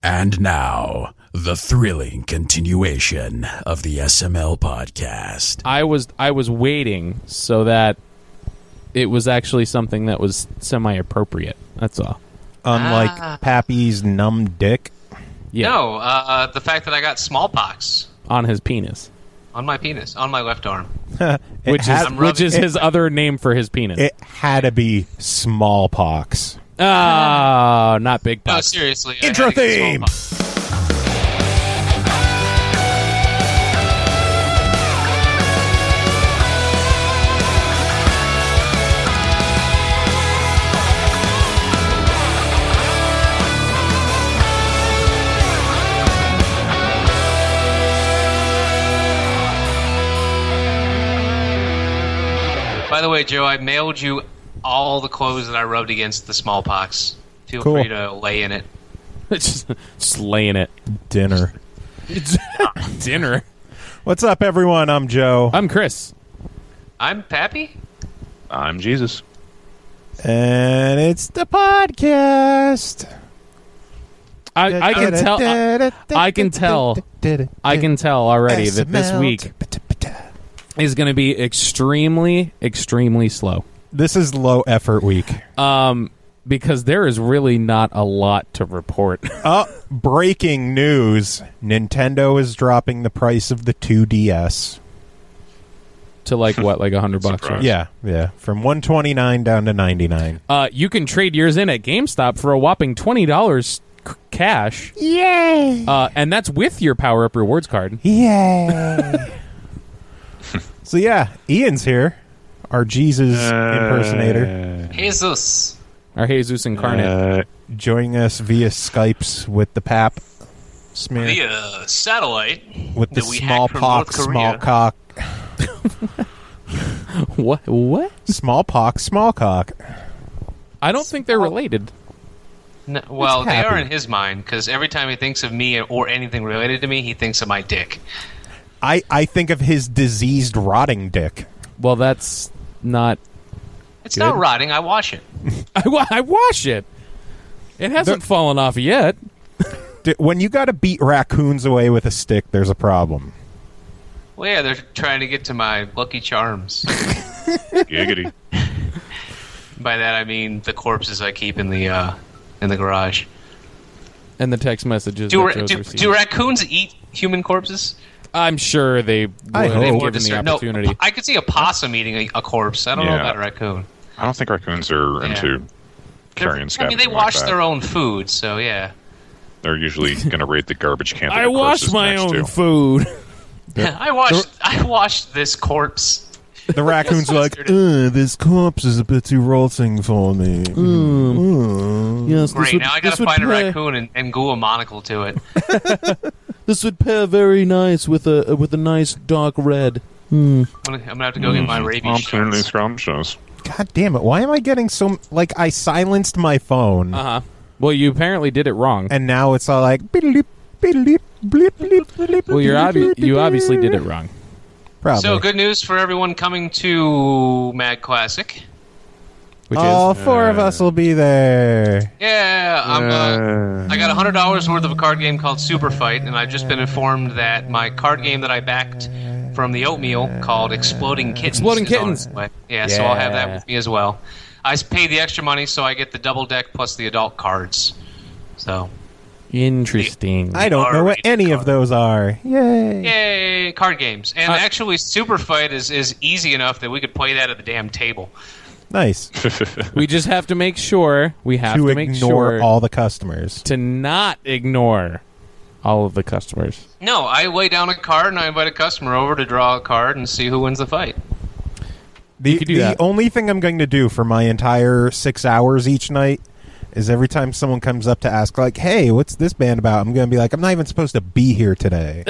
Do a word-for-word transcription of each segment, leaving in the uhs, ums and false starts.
And now, the thrilling continuation of the S M L podcast. I was I was waiting so that it was actually something that was semi-appropriate. That's all. Unlike Ah. Pappy's numb dick. Yeah, No, uh, the fact that I got smallpox on his penis, on my penis, on my left arm. It which had, is I'm which is rubbing- his other name for his penis. it had to be smallpox. Oh, not big No, pox. seriously. I Intro had to get theme. smallpox. By the way, Joe, I mailed you all the clothes that I rubbed against the smallpox. Feel Cool. free to lay in it. just, just laying it. Dinner. It's dinner. What's up, everyone? I'm Joe. I'm Chris. I'm Pappy. I'm Jesus. And it's the podcast. I, I can tell. I, I can tell. I can tell already that this week is going to be extremely, extremely slow. This is low effort week. Um, because there is really not a lot to report. Oh, breaking news. Nintendo is dropping the price of the two D S. to like what, like a hundred bucks? Right? Surprise. Yeah, yeah. From one twenty-nine down to ninety-nine. Uh, you can trade yours in at GameStop for a whopping twenty dollars c- cash. Yay! Uh, and that's with your Power Up Rewards card. Yay! So yeah, Ian's here. Our Jesus impersonator. Jesus. Our Jesus incarnate. Uh, Joining us via Skypes with the Pap smear. Via satellite. with the that we hacked from North smallpox, Korea. smallcock. What? What? Smallpox, smallcock. I don't think they're related. No, well, they happy. are in his mind, because every time he thinks of me or anything related to me, he thinks of my dick. I, I think of his diseased, rotting dick. Well, that's not. It's Good. not rotting. I wash it. I, wa- I wash it. It hasn't fallen off yet. D- When you got to beat raccoons away with a stick, there's a problem. Well, yeah, they're trying to get to my Lucky Charms. giggity. By that, I mean the corpses I keep in the uh, in the garage. And the text messages. Do, that ra- Joe's do, received. do raccoons eat human corpses? I'm sure they would I if hope. given Or the discern- opportunity. No, I could see a possum eating a, a corpse. I don't know Yeah. about a raccoon. I don't think raccoons are Yeah. into They're- carrying I mean, scavenging they wash like that. their own food, so yeah. They're usually going to raid the garbage can. that I the wash corpse is my next own to. food. I washed. I washed this corpse. The raccoon's like, Yesterday. "Ugh, this corpse is a bit too rotting for me. Mm. Yes, Great. Now I gotta find a raccoon and, and glue a monocle to it. This would pair very nice with a with a nice dark red. I'm gonna, I'm gonna have to go get my rabies Absolutely shots. scrumptious. God damn it. Why am I getting so... Like, I silenced my phone, Uh huh. Well, you apparently did it wrong. and now it's all like... Beep, beep, blip, blip, blip, Well, you're obvi- you obviously did it wrong. Probably. So good news for everyone coming to Mad Classic. Which All is four of us will be there. Yeah, I'm. Uh, I got one hundred dollars worth of a card game called Super Fight, and I've just been informed that my card game that I backed from the Oatmeal called Exploding Kittens. Exploding is on Kittens. its way. Yeah, so I'll have that Yeah. with me as well. I s- paid the extra money, so I get the double deck plus the adult cards. So, interesting. I don't know what R-rated any of card. those are. Yay. yay, card games. And Uh, actually, Super Fight is, is easy enough that we could play that at the damn table. Nice. We just have to make sure. We have to to, make ignore sure all the customers. to not ignore all of the customers. No, I lay down a card and I invite a customer over to draw a card and see who wins the fight. The, could do the that. only thing I'm going to do for my entire six hours each night is every time someone comes up to ask, like, hey, what's this band about? I'm going to be like, I'm not even supposed to be here today.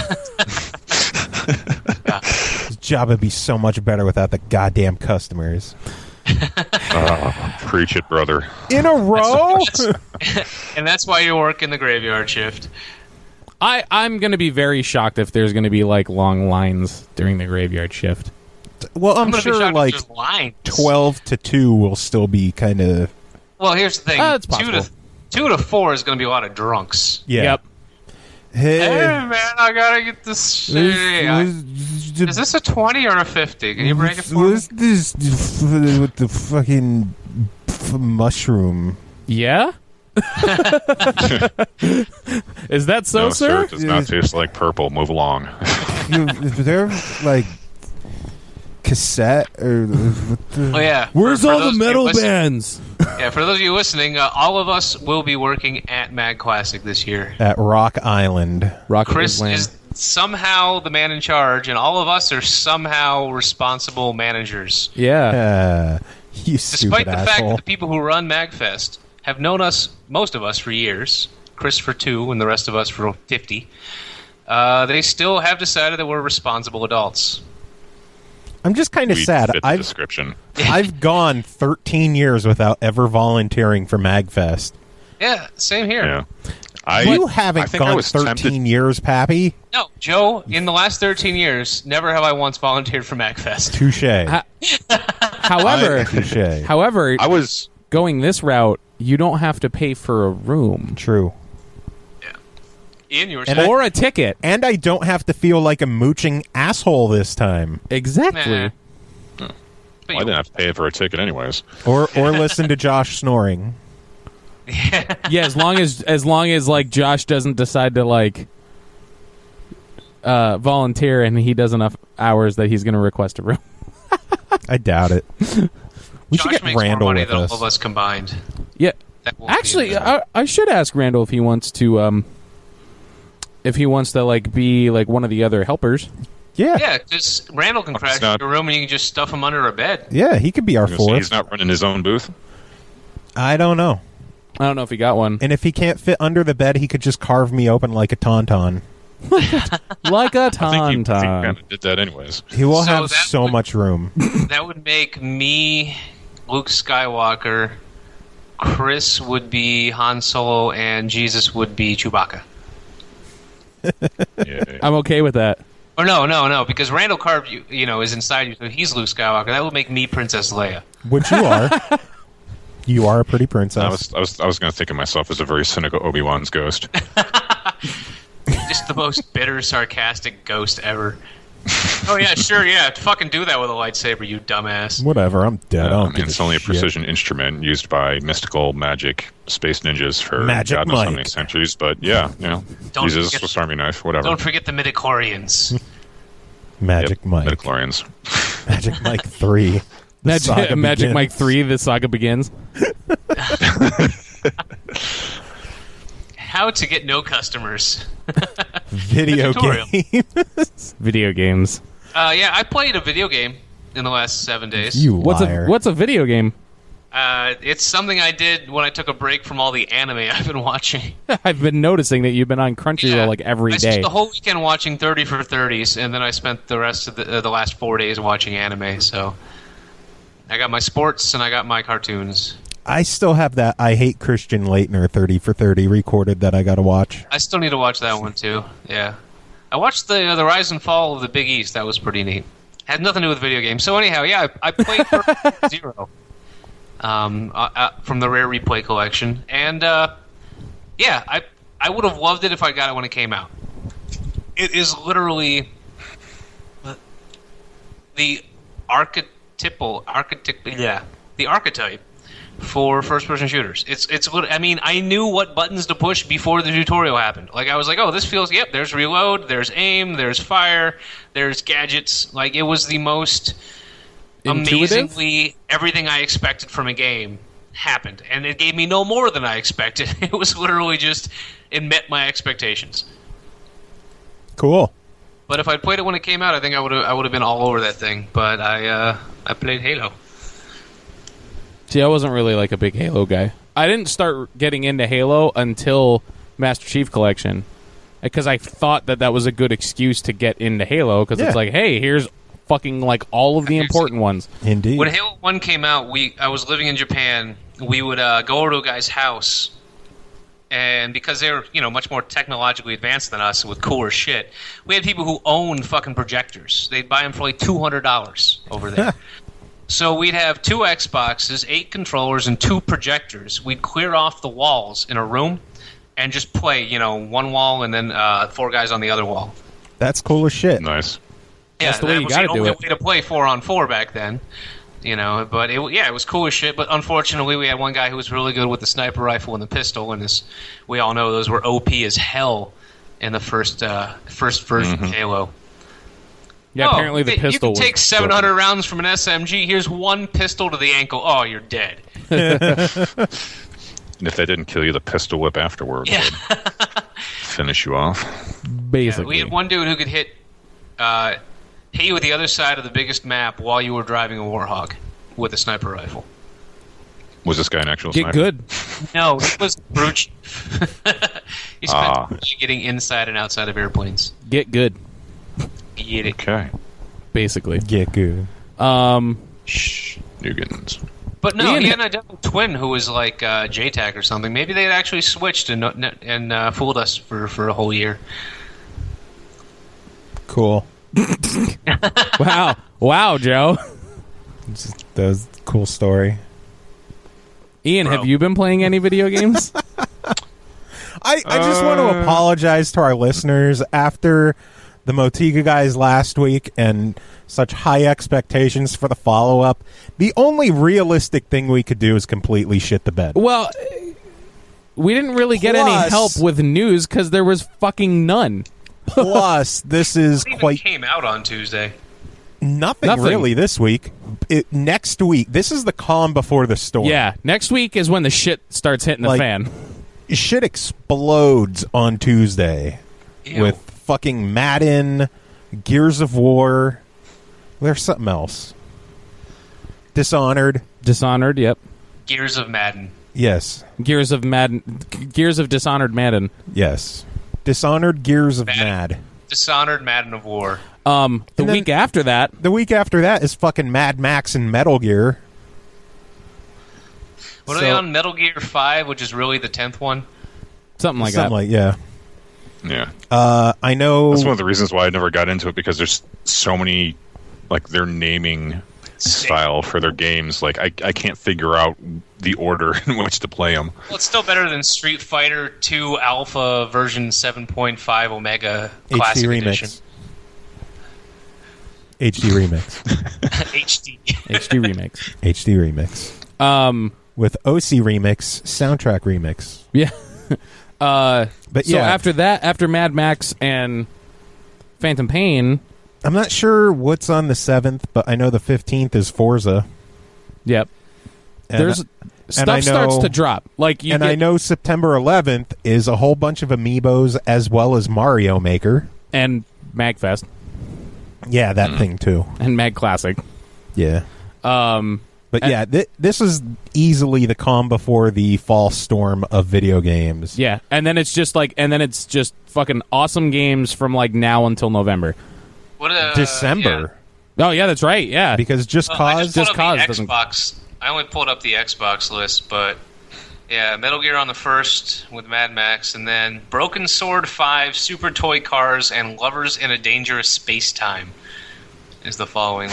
This job would be so much better without the goddamn customers. Ah, preach it, brother. In a row? And that's why you work in the graveyard shift. I I'm gonna be very shocked if there's gonna be like long lines during the graveyard shift. Well, I'm, I'm gonna be sure shocked if like there's lines. twelve to two will still be kind of... Well, here's the thing: Uh, it's two possible. to two to four is going to be a lot of drunks. Yeah. Yep. Hey, Hey man, I gotta get this. Hey, I- is this a twenty or a fifty? Can you break it for me? What's this with the fucking f- mushroom? Yeah? Is that so, no, sir? It does not taste like purple. Move along. You- Is there like cassette or what the? Oh yeah. Where's For- for all those the of you metal listen- bands? Yeah, for those of you listening, uh, all of us will be working at Mag Classic this year. At Rock Island. Rock Chris Island. is somehow the man in charge, and all of us are somehow responsible managers. Yeah. Uh, you Despite stupid the fact asshole. that the people who run MagFest have known us, most of us, for years, Chris for two, and the rest of us for fifty, uh, they still have decided that we're responsible adults. I'm just kind of We sad. fit the I've description. I've gone thirteen years without ever volunteering for MagFest. Yeah, same here. Yeah. I, you I haven't think I gone was thirteen tempted- years, Pappy. No, Joe, in the last thirteen years, never have I once volunteered for MagFest. Touche. Ha- However, Touche. however, I was. going this route, you don't have to pay for a room True. Ian, you were And saying? or a ticket. And I don't have to feel like a mooching asshole this time. Exactly. Nah. But Well, I you- didn't have to pay for a ticket, anyways. Or or listen to Josh snoring. Yeah, as long as as long as like Josh doesn't decide to like uh, volunteer and he does enough hours that he's going to request a room. I doubt it. We Josh should get makes Randall more money with than us. all of us combined. Yeah. That won't be Actually, enough. I, I should ask Randall if he wants to um if he wants to like be like one of the other helpers. Yeah. yeah, because Randall can crash not- into a room and you can just stuff him under a bed. Yeah, he could be our I was gonna say, fourth. He's not running his own booth. I don't know. I don't know if he got one. And if he can't fit under the bed, he could just carve me open like a tauntaun. Like a I think he, I think he tauntaun. kind of did that anyways. He will So have that so would- much room. That would make me Luke Skywalker, Chris would be Han Solo, and Jesus would be Chewbacca. Yeah. I'm okay with that. Or no, no, no, because Randall carved you, you know, is inside you, so he's Luke Skywalker. That would make me Princess Leia. Which you are. You are a pretty princess. I was I was I was going to think of myself as a very cynical Obi-Wan's ghost. Just the most bitter, sarcastic ghost ever. Oh yeah, sure, yeah. Fucking do that with a lightsaber, you dumbass. Whatever, I'm dead. I Uh, don't I mean, give it's a only a shit. precision instrument used by mystical magic space ninjas for Magic God knows how Mike. many centuries. But yeah, you know, Don't uses a forget- Swiss Army knife, whatever. Don't forget the midichlorians. Magic Yep, Mike. midichlorians. Magic Mike three. The Magic, saga Magic begins. Mike three, the saga begins. How to get no customers. Video Tutorial. game. Video games. Uh, yeah, I played a video game in the last seven days. You What's liar. a what's a video game? Uh, it's something I did when I took a break from all the anime I've been watching. I've been noticing that you've been on Crunchyroll Yeah. like every I day. spent the whole weekend watching thirty for thirties, and then I spent the rest of the, uh, the last four days watching anime. So I got my sports and I got my cartoons. I still have that I Hate Christian Leitner thirty for thirty recorded that I got to watch. I still need to watch that one too. Yeah, I watched the uh, the Rise and Fall of the Big East. That was pretty neat. Had nothing to do with video games. So anyhow, yeah, I, I played Perfect Zero um, uh, uh, from the Rare Replay collection, and uh, yeah, I I would have loved it if I got it when it came out. It is literally the archetypal archetype, yeah, the archetype for first-person shooters. It's it's what I mean. I knew what buttons to push before the tutorial happened. Like I was like, oh, this feels. Yep, there's reload, there's aim, there's fire, there's gadgets. Like it was the most Intuitive? amazingly everything I expected from a game happened, and it gave me no more than I expected. It was literally just it met my expectations. Cool. But if I'd played it when it came out, I think I would have I would have been all over that thing. But I uh, I played Halo. See, I wasn't really like a big Halo guy. I didn't start getting into Halo until Master Chief Collection, because I thought that that was a good excuse to get into Halo, because Yeah. it's like, hey, here's fucking like all of the important ones. Indeed. When Halo one came out, we I was living in Japan. We would uh, go over to a guy's house, and because they were, you know, much more technologically advanced than us with cooler shit, we had people who owned fucking projectors. They'd buy them for like two hundred dollars over there. So we'd have two Xboxes, eight controllers, and two projectors. We'd clear off the walls in a room and just play, you know, one wall and then uh, four guys on the other wall. That's cool as shit. Nice. Yeah, That's the way that you was gotta the do only it. way to play four on four back then. You know, but it, yeah, it was cool as shit. But unfortunately, we had one guy who was really good with the sniper rifle and the pistol, and as we all know, those were O P as hell in the first uh, first version Mm-hmm. of Halo. Yeah, Oh, apparently the you pistol can was take seven hundred rounds from an S M G. Here's one pistol to the ankle. Oh, you're dead. And if they didn't kill you, the pistol whip afterward Yeah. would finish you off. basically. We had one dude who could hit uh, hit you with the other side of the biggest map while you were driving a Warhawk with a sniper rifle. Was this guy an actual Get sniper? good. No, it was Brute. He spent Ah. getting inside and outside of airplanes. Get good. Get it. Okay. Basically. Get good. Um, Shh. Nugans. But no, Ian- he had an identical twin who was like uh, J TAC or something. Maybe they had actually switched and and uh, fooled us for, for a whole year. Cool. wow. Wow, Joe. Just, that was a cool story. Ian, Bro. have you been playing any video games? I, I just want Uh. to apologize to our listeners after the Motiga guys last week and such high expectations for the follow up. The only realistic thing we could do is completely shit the bed. Well, we didn't really get any Plus- help with news because there was fucking none. Plus, this is It even quite came out on Tuesday. nothing, Nothing. really this week. It, next week, this is the calm before the storm. Yeah, next week is when the shit starts hitting the Like- fan. Shit explodes on Tuesday Ew. with fucking Madden, Gears of War. There's something else. Dishonored. Dishonored, yep. Gears of Madden. Yes. Gears of Madden, Gears of Dishonored Madden. Yes. Dishonored, Gears of Madden. Mad. Dishonored, Madden of War. Um, the And then- week after that, The week after that is fucking Mad Max and Metal Gear. What are So- they on? Metal Gear five, which is really the tenth one? something like Something that. like, yeah. Yeah. Uh, I know. That's one of the reasons why I never got into it, because there's so many, like, their naming style for their games. Like, I, I can't figure out the order in which to play them. Well, it's still better than Street Fighter two Alpha version seven point five Omega Classic H D Edition. Remix. H D Remix. H D. H D remix. H D Remix. Um, With O C Remix, soundtrack remix. yeah. uh, But so yeah, after that, after Mad Max and Phantom Pain, I'm not sure what's on the seventh, but I know the fifteenth is Forza. yep. And There's and stuff I know- starts to drop. Like you and get, I know September eleventh is a whole bunch of amiibos as well as Mario Maker. and Magfest Yeah, that thing too. and Mag Classic. Yeah. Um, But And- yeah, th- this is easily the calm before the fall storm of video games. yeah, and then it's just like, and then it's just fucking awesome games from like now until November. What, uh, December. Oh yeah, that's right. Yeah, Because Just yeah. Well, I Cause. just pulled Just up Cause the doesn't- Xbox. I only pulled up the Xbox list, but yeah, Metal Gear on the first with Mad Max, and then Broken Sword five, Super Toy Cars, and Lovers in a Dangerous Space Time is the following.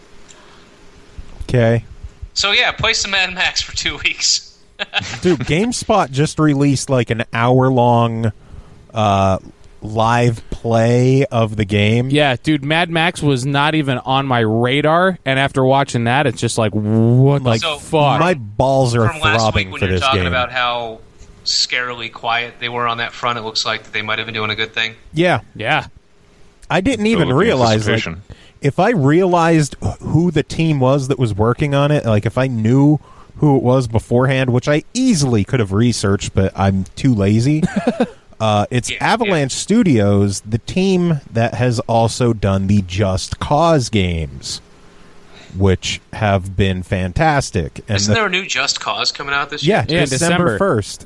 Okay. So yeah, play some Mad Max for two weeks. Dude, GameSpot just released like an hour long uh, live play of the game. yeah, dude. Mad Max was not even on my radar, and after watching that, it's just like, what the Like, So- fuck? My balls are From last throbbing week when for you're this talking game. about how scarily quiet they were on that front, it looks like that they might have been doing a good thing. yeah. yeah, I didn't Still even looking at realize like, anticipation. if I realized who the team was that was working on it, like if I knew who it was beforehand, which I easily could have researched, but I'm too lazy. uh, it's Yeah, Avalanche Studios, the team that has also done the Just Cause games, which have been fantastic. And Isn't the- there a new Just Cause coming out this yeah, year? Yeah, December December. first.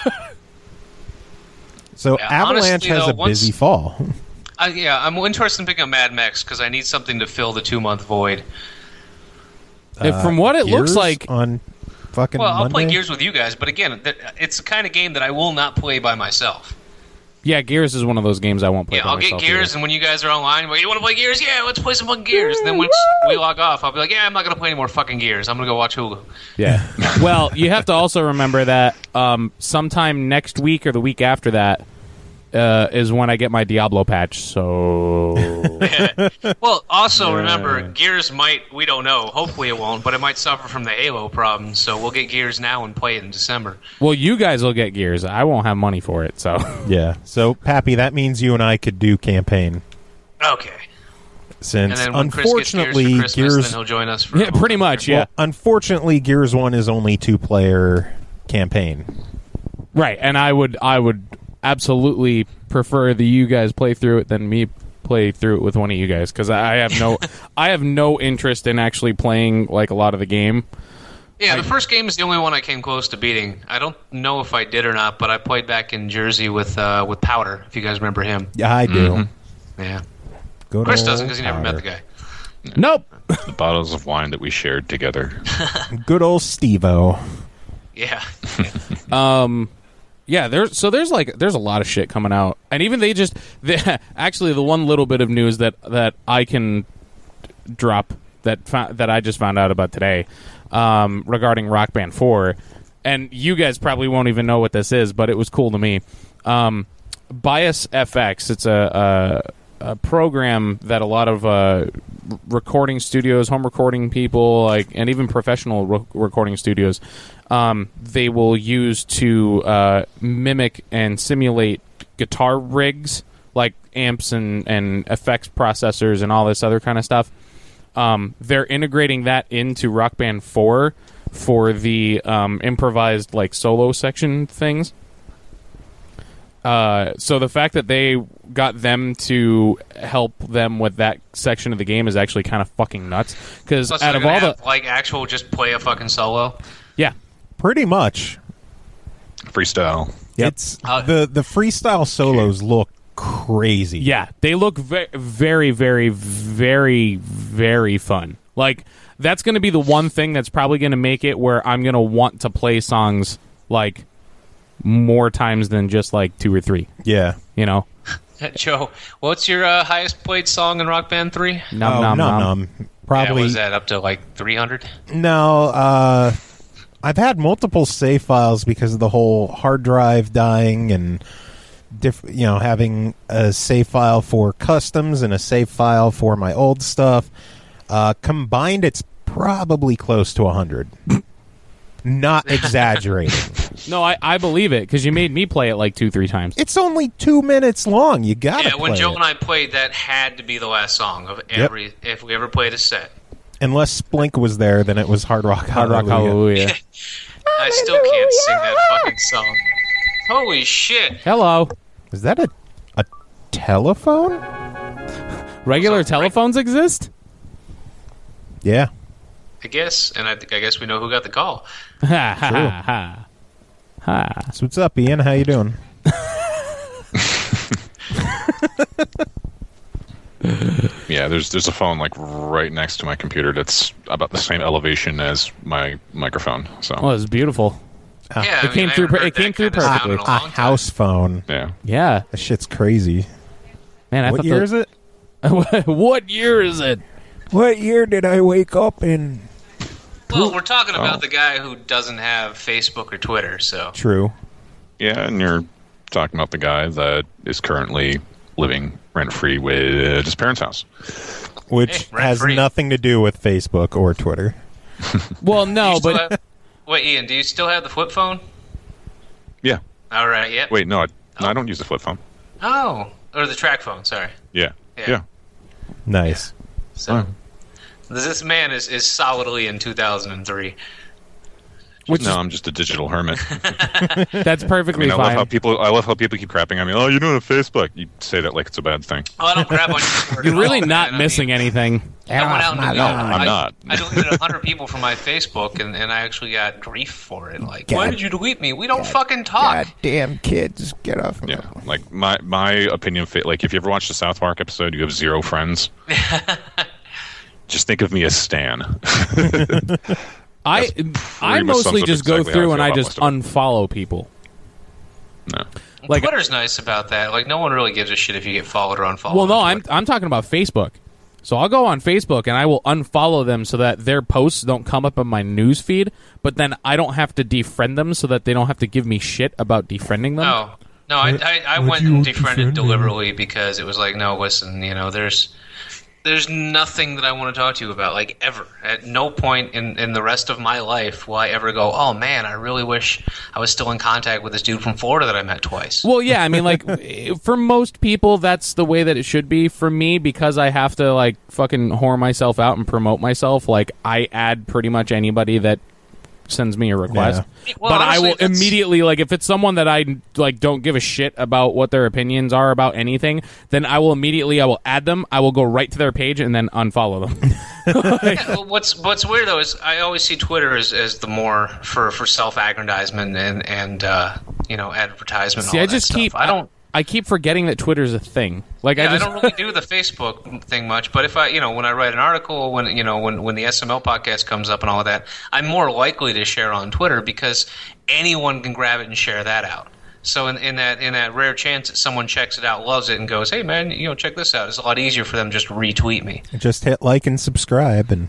So Yeah, Avalanche honestly, has though, a once- busy fall. Uh, yeah, I'm interested in picking up Mad Max because I need something to fill the two month void. And from what it looks Gears like, on fucking Well, I'll play Monday? Gears with you guys, but again, th- it's the kind of game that I will not play by myself. Yeah, Gears is one of those games I won't play. Yeah, by I'll get myself Gears, either. and when you guys are online, well, you want to play Gears? Yeah, let's play some fucking Gears. And then once we log off, I'll be like, yeah, I'm not going to play any more fucking Gears. I'm going to go watch Hulu. Yeah. Well, you have to also remember that um, sometime next week or the week after that uh, is when I get my Diablo patch. So Well, also Yeah. remember, Gears might, we don't know, hopefully it won't, but it might suffer from the Halo problem, so we'll get Gears now and play it in December. well, you guys will get Gears. I won't have money for it. So Yeah. So, Pappy, that means you and I could do campaign. Okay. Since, And then when Chris gets unfortunately, Gears for Christmas, Gears... then he'll join us for yeah, pretty much. Yeah. Well, unfortunately, Gears one is only two-player campaign. Right, and I would I would absolutely prefer that you guys play through it than me play through it with one of you guys, because I have no I have no interest in actually playing like a lot of the game. Yeah, the first game is the only one I came close to beating. I don't know if I did or not, but I played back in Jersey with uh, with Powder, if you guys remember him. Yeah, I do. Mm-hmm. Yeah. Good Chris old doesn't because he never met Powder. the guy. Nope. The bottles of wine that we shared together. Good old Steve-O. Yeah. Um, yeah, there's so there's like there's a lot of shit coming out, and even they just they, actually the one little bit of news that that I can drop that fo- that I just found out about today um, regarding Rock Band four, and you guys probably won't even know what this is, but it was cool to me. Um, Bias F X, it's a, a, a program that a lot of uh, recording studios, home recording people, like, and even professional re- recording studios, um, they will use to uh, mimic and simulate guitar rigs, like amps and, and effects processors and all this other kind of stuff. Um, they're integrating that into Rock Band four for the um, improvised like solo section things. Uh, so the fact that they got them to help them with that section of the game is actually kind of fucking nuts. Because Plus, out they're of all gonna the have, like, actual just play a fucking solo. yeah, Pretty much. Freestyle. Yep. It's Uh, the the freestyle solos look crazy. yeah, they look ve- very, very, very, very fun. Like that's going to be the one thing that's probably going to make it where I'm going to want to play songs like more times than just like two or three. Yeah. You know, Joe, what's your uh, highest played song in Rock Band three? nom oh, nom num, nom. num. Yeah, Probably. was that up to like three hundred? No, uh, I've had multiple save files because of the whole hard drive dying and diff- you know, having a save file for customs and a save file for my old stuff. Uh, combined, it's probably close to one hundred. Not exaggerating. No, I, I believe it because you made me play it like two, three times. It's only two minutes long. You gotta Yeah, when play Joe it. and I played, that had to be the last song of every if we ever played a set. Unless Splink was there, then it was Hard Rock Hard Rock Hallelujah. Hallelujah. I still can't sing that fucking song. Holy shit! Hello. Is that a a telephone? Regular What's up, Frank? telephones exist? Yeah. I guess, and I think I guess we know who got the call. Ha ha ha ha. Ha. So what's up, Ian? How you doing? Yeah, there's there's a phone like right next to my computer that's about the same elevation as my microphone. So Oh, it's beautiful. Yeah, I It mean, came I through haven't per- heard it came that through kind of sound perfectly. in a A long time. house phone. yeah, Yeah. That shit's crazy. Man, I What thought year the- is it? What year is it? What year did I wake up in? Well, we're talking about Oh. the guy who doesn't have Facebook or Twitter, so True. yeah, and you're talking about the guy that is currently living rent free with his parents' house. Which Hey, has rent-free. nothing to do with Facebook or Twitter. Well, Do no, you still but have- wait, Ian, do you still have the flip phone? Yeah. All right, yeah. Wait, no, I, no, I don't use the flip phone. Oh, or the track phone. Sorry. Yeah, Yeah. yeah. Nice. So this man is, is solidly in two thousand three. which no, I'm just a digital hermit. is, that's I perfectly mean, I love fine. how people. I love how people keep crapping on me. Oh, you don't have Facebook. You say that like it's a bad thing. Oh, I don't grab on your You're really not missing anything. anything. I went out and No, I'm I, not. I deleted one hundred people from my Facebook, and, and I actually got grief for it. Like, God- why did you delete me? We don't fucking talk. Damn kids, get off me. Yeah, like my my opinion. fa- Like if you ever watched the South Park episode, you have zero friends. Just think of me as Stan. I I much mostly sums up just go exactly how I through feel and I about just most of unfollow people. No. Like, Twitter's nice about that. Like, no one really gives a shit if you get followed or unfollowed. well, no, on I'm Twitter. I'm talking about Facebook. So I'll go on Facebook and I will unfollow them so that their posts don't come up in my news feed. But then I don't have to defriend them so that they don't have to give me shit about defriending them. No, no, I, I, I would went you and defriend defriended me? deliberately because it was like, no, listen, you know, there's there's nothing that I want to talk to you about, like, ever. At no point in, in the rest of my life will I ever go, oh, man, I really wish I was still in contact with this dude from Florida that I met twice. Well, yeah, I mean, like, for most people, that's the way that it should be. For me, because I have to, like, fucking whore myself out and promote myself, like, I add pretty much anybody that sends me a request. Yeah. Well, but honestly, I will that's- immediately, like, if it's someone that I, like, don't give a shit about what their opinions are about anything, then I will immediately, I will add them, I will go right to their page and then unfollow them. Yeah, well, what's what's weird though is I always see Twitter as, as the more for, for self-aggrandizement and and uh, you know, advertisement. See, and all I that just stuff. keep, I don't. I keep forgetting that Twitter's a thing. Like, Yeah, I I, just, don't really do the Facebook thing much, but if I, you know, when I write an article, when you know, when when the S M L podcast comes up and all of that, I'm more likely to share on Twitter because anyone can grab it and share that out. So in, in that in that rare chance that someone checks it out, loves it, and goes, "Hey man, you know, check this out," it's a lot easier for them just to retweet me. Just hit like and subscribe and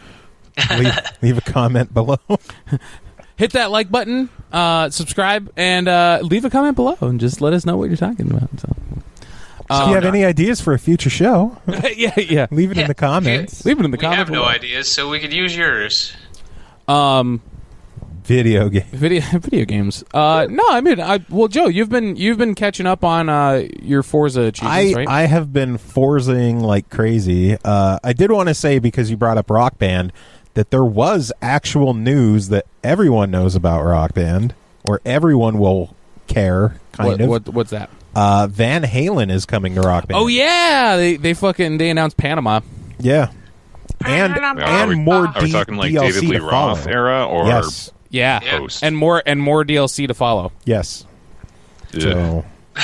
leave, leave a comment below. hit that like button, uh, subscribe, and uh, leave a comment below, and just let us know what you're talking about. So, if you have any ideas for a future show, yeah, yeah, leave it Yeah, in the comments. leave it in the we comments. have no below. ideas, so we could use yours. Um, Video game. video video games. Uh, no, I mean, I, well, Joe, you've been you've been catching up on uh your Forza achievements, I, right? I have been Forzaing like crazy. Uh, I did want to say, because you brought up Rock Band, that there was actual news that everyone knows about Rock Band, or everyone will care, kind what, of. what what's that? Uh, Van Halen is coming to Rock Band. Oh yeah, they they fucking they announced Panama. Yeah. And, Yeah, are and we- more Are we D- talking like D L C David Lee to follow. Roth era or Yes. Yeah, Yeah. post? and more and more D L C to follow. Yes. Ugh. So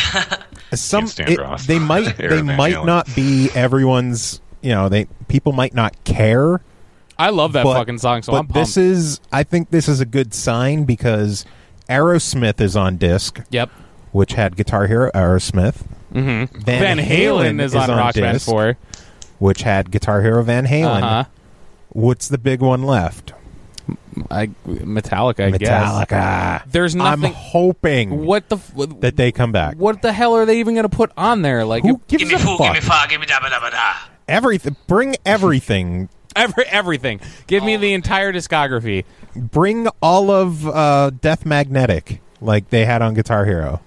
some Can't stand it- Roth. they might Era they Van might Halen. not be everyone's, you know, they people might not care. I love that but, fucking song, so but I'm pumped. this is I think this is a good sign because Aerosmith is on disc, Yep. which had Guitar Hero Aerosmith. Mm-hmm. Van, Van Halen is on Rock Band disc, four. which had Guitar Hero Van Halen. Uh huh. What's the big one left? I Metallica. I guess. Metallica. There's nothing. I'm hoping What the? f- What, that they come back. what the hell are they even going to put on there? Like Who if- gives Give me a foo, give me fuck? fa, give me da ba da ba da. Everything. Bring everything. every everything. Give me the entire discography. Bring all of uh, Death Magnetic, like they had on Guitar Hero.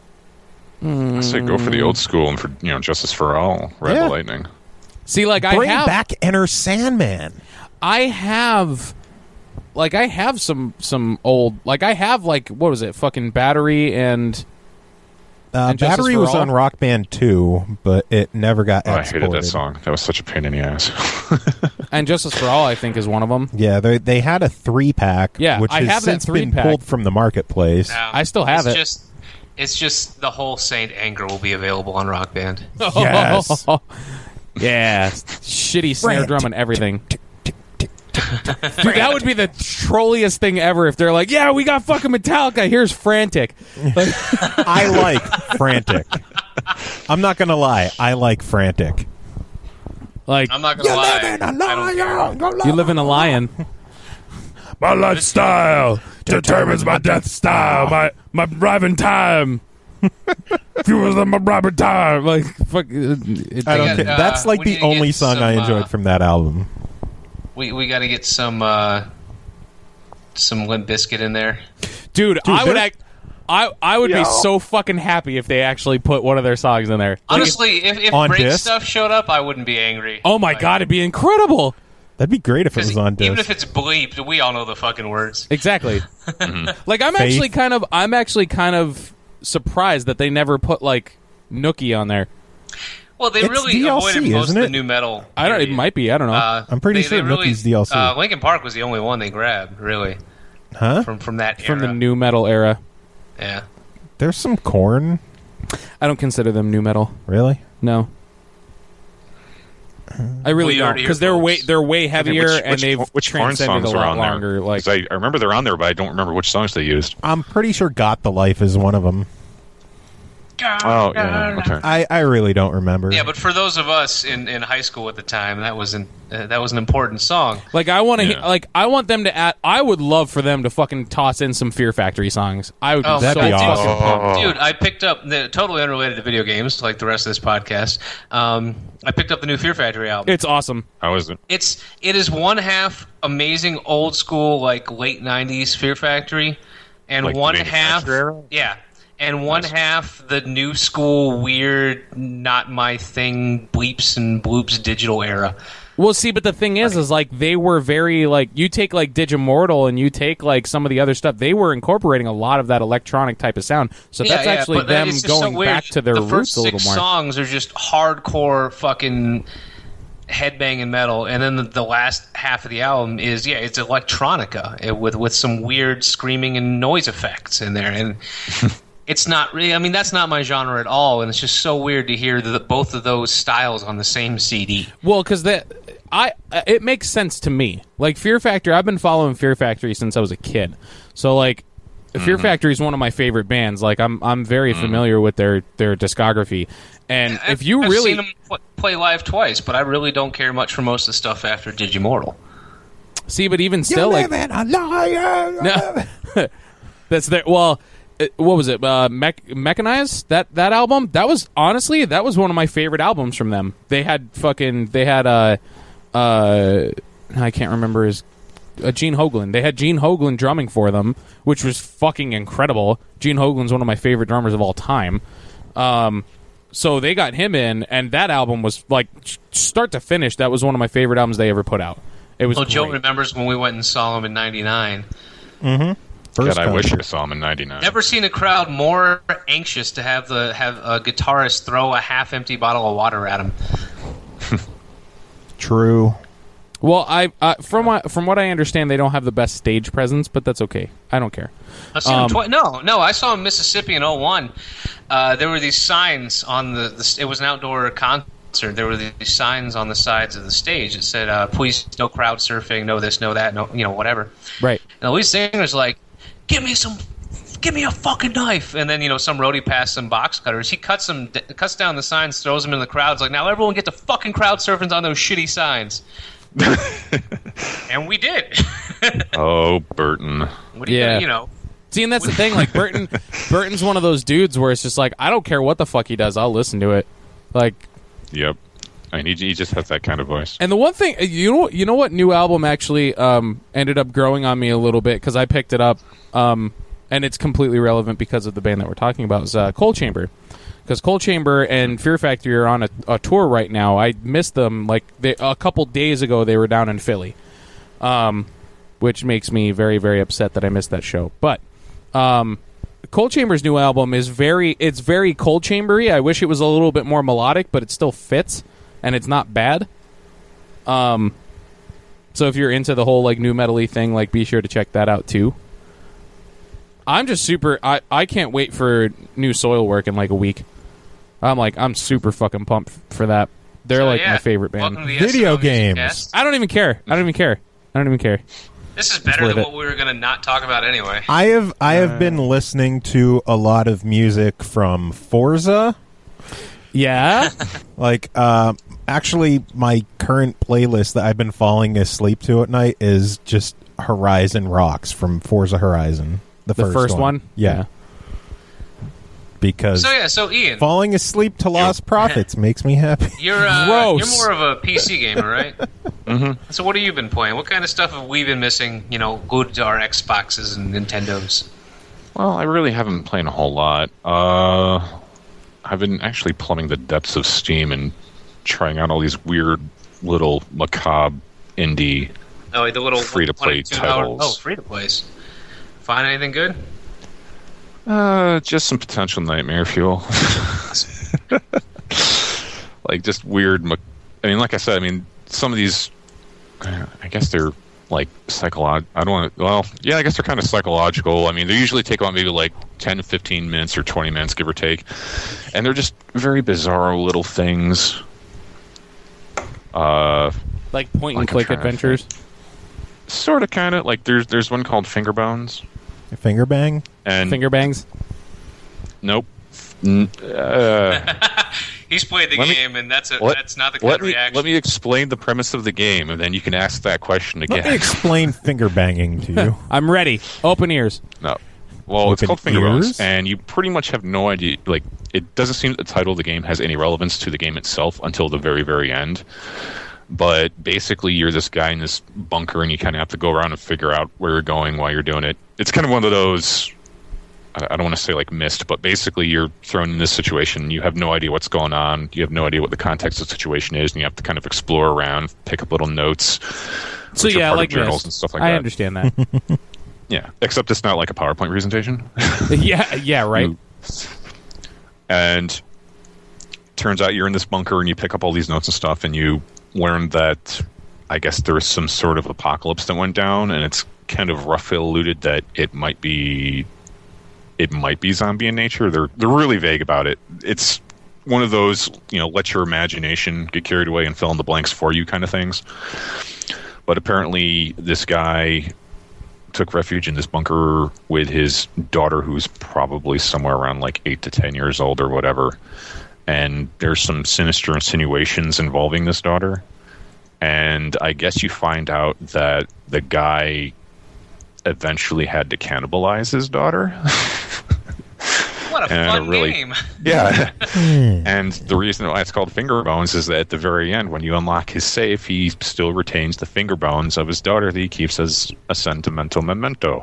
I say go for the old school and for you know Justice for All, Ride Yeah. the Lightning. See, like I Bring have, back Enter Sandman. I have, like I have some some old, like I have like what was it? Fucking Battery and Uh, And Justice Battery for was All? on Rock Band two, but it never got Oh, I exported. hated that song. That was such a pain in the ass. and Justice for All. I think is one of them. Yeah, they they had a three pack, Yeah, which I has have that since been three-pack. pulled from the marketplace. Now, I still have it's it. Just, it's just the whole Saint Anger will be available on Rock Band. Yes. yeah, shitty snare Rant. drum and everything. Dude, that would be the trolliest thing ever if they're like, "Yeah, we got fucking Metallica. Here's Frantic." Like, I like Frantic. I'm not gonna lie, I like Frantic. like I'm not gonna lie. I don't care. you live in a lion. My lifestyle determines my death style. My my driving time fuels my driving time. Like, fuck. It, I don't Yeah, care. uh, That's like we the need to only get song some, I enjoyed uh, from that album. We we got to get some uh, some Limp Bizkit in there. dude, I would they're- act. I I would be so fucking happy if they actually put one of their songs in there. Like, Honestly, if, if On break disc? stuff showed up, I wouldn't be angry. oh my Like, god, it'd be incredible. That'd be great if it 'cause was on disc. even if it's bleeped, we all know the fucking words. Exactly. Like I'm Faith. actually kind of I'm actually kind of surprised that they never put like Nookie on there. Well, they It's really D L C, avoided most isn't of it? the new metal. I don't. It period. might be. I don't know. Uh, I'm pretty they- sure they really, Nookie's D L C. Uh, Linkin Park was the only one they grabbed, really, huh? from from that From the era. new metal era. Yeah. There's some corn, I don't consider them new metal. really. No. I really Well, you don't heard it because here, they're way folks. they're way heavier which, and which, they've which foreign transcended songs a are lot on longer. there? Like 'Cause I, I remember they're on there, but I don't remember which songs they used. I'm pretty sure "Got the Life" is one of them. Oh, yeah. Okay. I, I really don't remember. Yeah, but for those of us in, in high school at the time, that was an uh, that was an important song. Like I want to, Yeah. like I want them to add. I would love for them to fucking toss in some Fear Factory songs. I would be Oh, so that'd be fucking awesome. pumped. Dude, I picked up the totally unrelated to video games, like the rest of this podcast. Um, I picked up the new Fear Factory album. It's awesome. How is it? It's it is one half amazing old school like late nineties Fear Factory, and Like the one Manufacturer half era? yeah, and one Nice. half the new school weird not my thing bleeps and bloops digital era. Well, see, but the thing is, is like they were very like you take like Digimortal and you take like some of the other stuff. They were incorporating a lot of that electronic type of sound. So that's Yeah, yeah, actually but them it's just so going weird. back to their the roots first a little six more. songs are just hardcore fucking headbanging metal, and then the, the last half of the album is yeah, it's electronica eh, with with some weird screaming and noise effects in there, and it's not really. I mean, that's not my genre at all, and it's just so weird to hear the, both of those styles on the same C D. Well, because that I it makes sense to me. Like Fear Factory, I've been following Fear Factory since I was a kid. So like, Fear Factory is one of my favorite bands. Like I'm I'm very familiar with their their discography. And if you I've really seen them pl- play live twice, but I really don't care much for most of the stuff after Digimortal. see, but even still, like living a liar. no, that's their well. it- What was it? Uh, Mech- Mechanize that that album. That was honestly that was one of my favorite albums from them. They had fucking they had uh uh I can't remember his uh, Gene Hoglan. They had Gene Hoglan drumming for them, which was fucking incredible. Gene Hoglan's one of my favorite drummers of all time. Um, so they got him in, and that album was like start to finish. That was one of my favorite albums they ever put out. It was Well, Joe great. remembers when we went and saw them in ninety-nine. First God, I wish concert. I saw him in ninety-nine. Never seen a crowd more anxious to have the have a guitarist throw a half-empty bottle of water at him. True. Well, I uh, from what from what I understand, they don't have the best stage presence, but that's okay. I don't care. I've seen Um, him twice. No, no, I saw him in Mississippi in oh one. Uh, there were these signs on the, the. It was an outdoor concert. There were these signs on the sides of the stage that said, uh, "Please, no crowd surfing, no this, no that, no you know whatever." Right. And the lead singer's like, "Give me some, give me a fucking knife." And then you know some roadie passed some box cutters. He cuts them, cuts down the signs, throws them in the crowd. It's like, now everyone get the fucking crowd surfing on those shitty signs. And we did. Oh, Burton. What do you, Yeah. you know? See, and that's the thing. Like Burton, Burton's one of those dudes where it's just like I don't care what the fuck he does, I'll listen to it. Like, Yep. I mean, he, he just has that kind of voice. and the one thing you know, you know what new album actually um, ended up growing on me a little bit because I picked it up, um, and it's completely relevant because of the band that we're talking about is uh, Cold Chamber. Because Cold Chamber and Fear Factory are on a, a tour right now. I missed them like they, a couple days ago. They were down in Philly, um, which makes me very, very upset that I missed that show. But um, Cold Chamber's new album is very, it's very Cold Chambery. I wish it was a little bit more melodic, but it still fits, and it's not bad. Um, so if you're into the whole like new metal-y thing, like be sure to check that out too. I'm just super. I, I can't wait for new Soilwork in like a week. I'm like I'm super fucking pumped for that. They're So, like yeah, my favorite band. welcome to the Video S N L Music games. Cast. I don't even care. I don't even care. I don't even care. This is better worth than it. what we were going to not talk about anyway. I have I have been listening to a lot of music from Forza. Yeah. Like, uh, actually, my current playlist that I've been falling asleep to at night is just Horizon Rocks from Forza Horizon. The, The first one? Yeah. Yeah. Because So yeah, so Ian, falling asleep to Lost Profits makes me happy. you're uh, Gross. you're more of a P C gamer, right? Mm-hmm. So what have you been playing? What kind of stuff have we been missing? You know, glued to our Xboxes and Nintendos. Well, I really haven't been playing a whole lot. Uh, I've been actually plumbing the depths of Steam and trying out all these weird little macabre indie. Oh, the little Free-to-play twenty-two hour titles. Oh, free to plays. Find anything good? Uh, just some potential nightmare fuel. Like just weird. Me- I mean, like I said, I mean, some of these, uh, I guess they're like psychological. I don't want to. Well, yeah, I guess they're kind of psychological. I mean, they usually take about maybe like ten to fifteen minutes or twenty minutes, give or take, and they're just very bizarre little things. Uh, Like point and Like I'm click trying to adventures. sort of, kind of like there's there's one called Finger Bones, Finger bang? and Finger bangs. nope. N- uh, He's played the Let me- game, and that's a, let- that's not the let good me reaction. let me explain the premise of the game, and then you can ask that question Let me again. explain finger banging to you. I'm ready. Open ears. No. Well, it's Open called Finger ears? Bones, and you pretty much have no idea. Like, it doesn't seem that the title of the game has any relevance to the game itself until the very, very end. But basically, you're this guy in this bunker, and you kind of have to go around and figure out where you're going while you're doing it. It's kind of one of those. I I don't want to say like Myst, but basically, you're thrown in this situation. You have no idea what's going on. You have no idea what the context of the situation is, and you have to kind of explore around, pick up little notes. So which are yeah, part of like journals Myst. and stuff like I that. understand that. Yeah, except it's not like a PowerPoint presentation. yeah, yeah, right. You- and turns out you're in this bunker and you pick up all these notes and stuff, and you learn that I guess there was some sort of apocalypse that went down, and it's kind of roughly alluded that it might be it might be zombie in nature. They're they're really vague about it. It's one of those, you know, let your imagination get carried away and fill in the blanks for you kind of things. But apparently this guy took refuge in this bunker with his daughter, who's probably somewhere around like eight to ten years old or whatever. And there's some sinister insinuations involving this daughter. And I guess you find out that the guy eventually had to cannibalize his daughter. What a And fun a really- game! Yeah. And the reason why it's called Finger Bones is that at the very end, when you unlock his safe, he still retains the finger bones of his daughter that he keeps as a sentimental memento.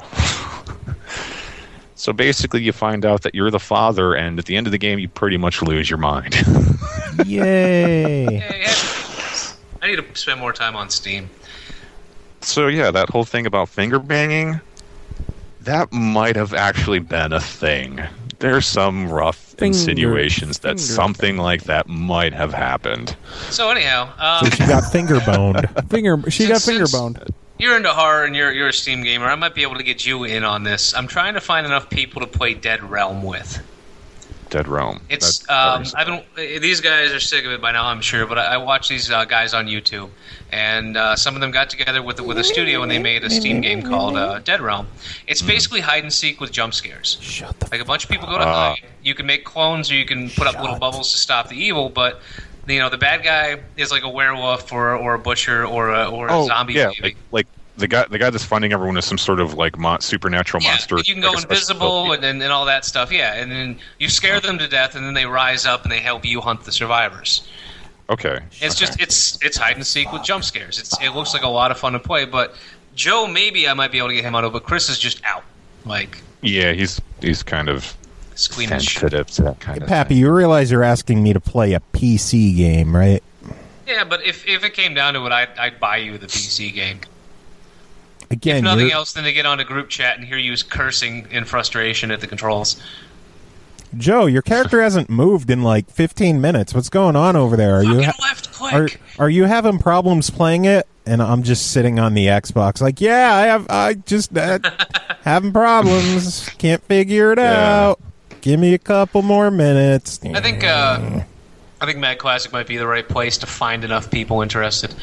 So basically, you find out that you're the father, and at the end of the game, you pretty much lose your mind. Yay! Yeah, yeah. I need to spend more time on Steam. So yeah, that whole thing about finger banging, that might have actually been a thing. There's some rough Finger- insinuations that finger something like that might have happened. So anyhow, um, She got finger boned. Finger. She got Since- finger since- boned. you're into horror and you're you're a Steam gamer. I might be able to get you in on this. I'm trying to find enough people to play Dead Realm with. Dead Realm. It's That- that um, is- I've been these guys are sick of it by now, I'm sure. But I, I watch these uh, guys on YouTube, and uh, some of them got together with with a studio and they made a Steam game called uh, Dead Realm. It's basically hide and seek with jump scares. Shut the Like a bunch of people go to Ah. hide. You can make clones or you can put up little bubbles to stop the evil, but you know the bad guy is like a werewolf or or a butcher or a or a oh, zombie. yeah, baby. like, like the guy the guy that's finding everyone is some sort of like mo- supernatural Yeah, monster. you can go like a special invisible ability. and, and, and all that stuff. Yeah, and then you scare them to death, and then they rise up and they help you hunt the survivors. Okay. It's just it's it's hide and seek with jump scares. It's it looks like a lot of fun to play. But Joe, maybe I might be able to get him out of, but Chris is just out, like Yeah, he's he's kind of squeamish. sensitive to that kind Hey, of Pappy, thing. you realize you're asking me to play a P C game, right? Yeah, but if if it came down to it, I'd, I'd buy you the P C game. Again, If nothing you're- else than to get onto group chat and hear you cursing in frustration at the controls. Joe, your character hasn't moved in like fifteen minutes. What's going on over there? Are you Fucking ha- left click. are are you having problems playing it? And I'm just sitting on the Xbox, like, yeah, I have, I just uh, having problems. Can't figure it Yeah. out. Give me a couple more minutes. I think uh, I think Mad Classic might be the right place to find enough people interested.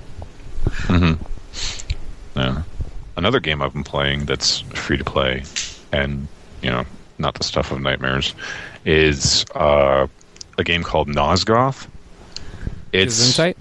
Yeah. Another game I've been playing that's free to play, and you know, not the stuff of nightmares, is uh, a game called Nosgoth. It's Is insight?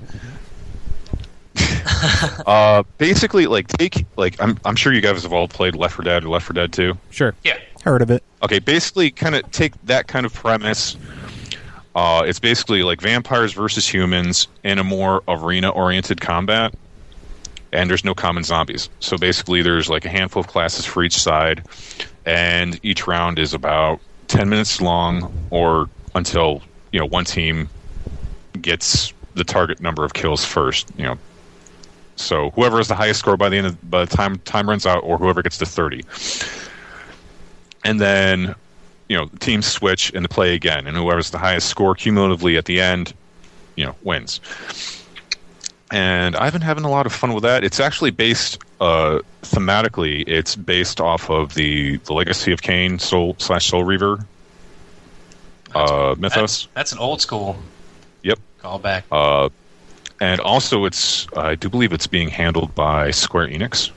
uh, basically like take like I'm I'm sure you guys have all played Left four Dead or Left four Dead two. Sure. Yeah. Heard of it. Okay, basically kind of take that kind of premise. Uh, it's basically like vampires versus humans in a more arena-oriented combat, and there's no common zombies. So basically there's like a handful of classes for each side, and each round is about ten minutes long, or until, you know, one team gets the target number of kills first, you know. So whoever has the highest score by the end of, by the time time runs out, or whoever gets to thirty. And then, you know, teams switch and play again, and whoever's the highest score cumulatively at the end, you know, wins. And I've been having a lot of fun with that. It's actually based uh, thematically. It's based off of the the Legacy of Kain Soul slash Soul Reaver uh, mythos. That's, that's an old school Yep. callback. Uh, and also, it's I do believe it's being handled by Square Enix.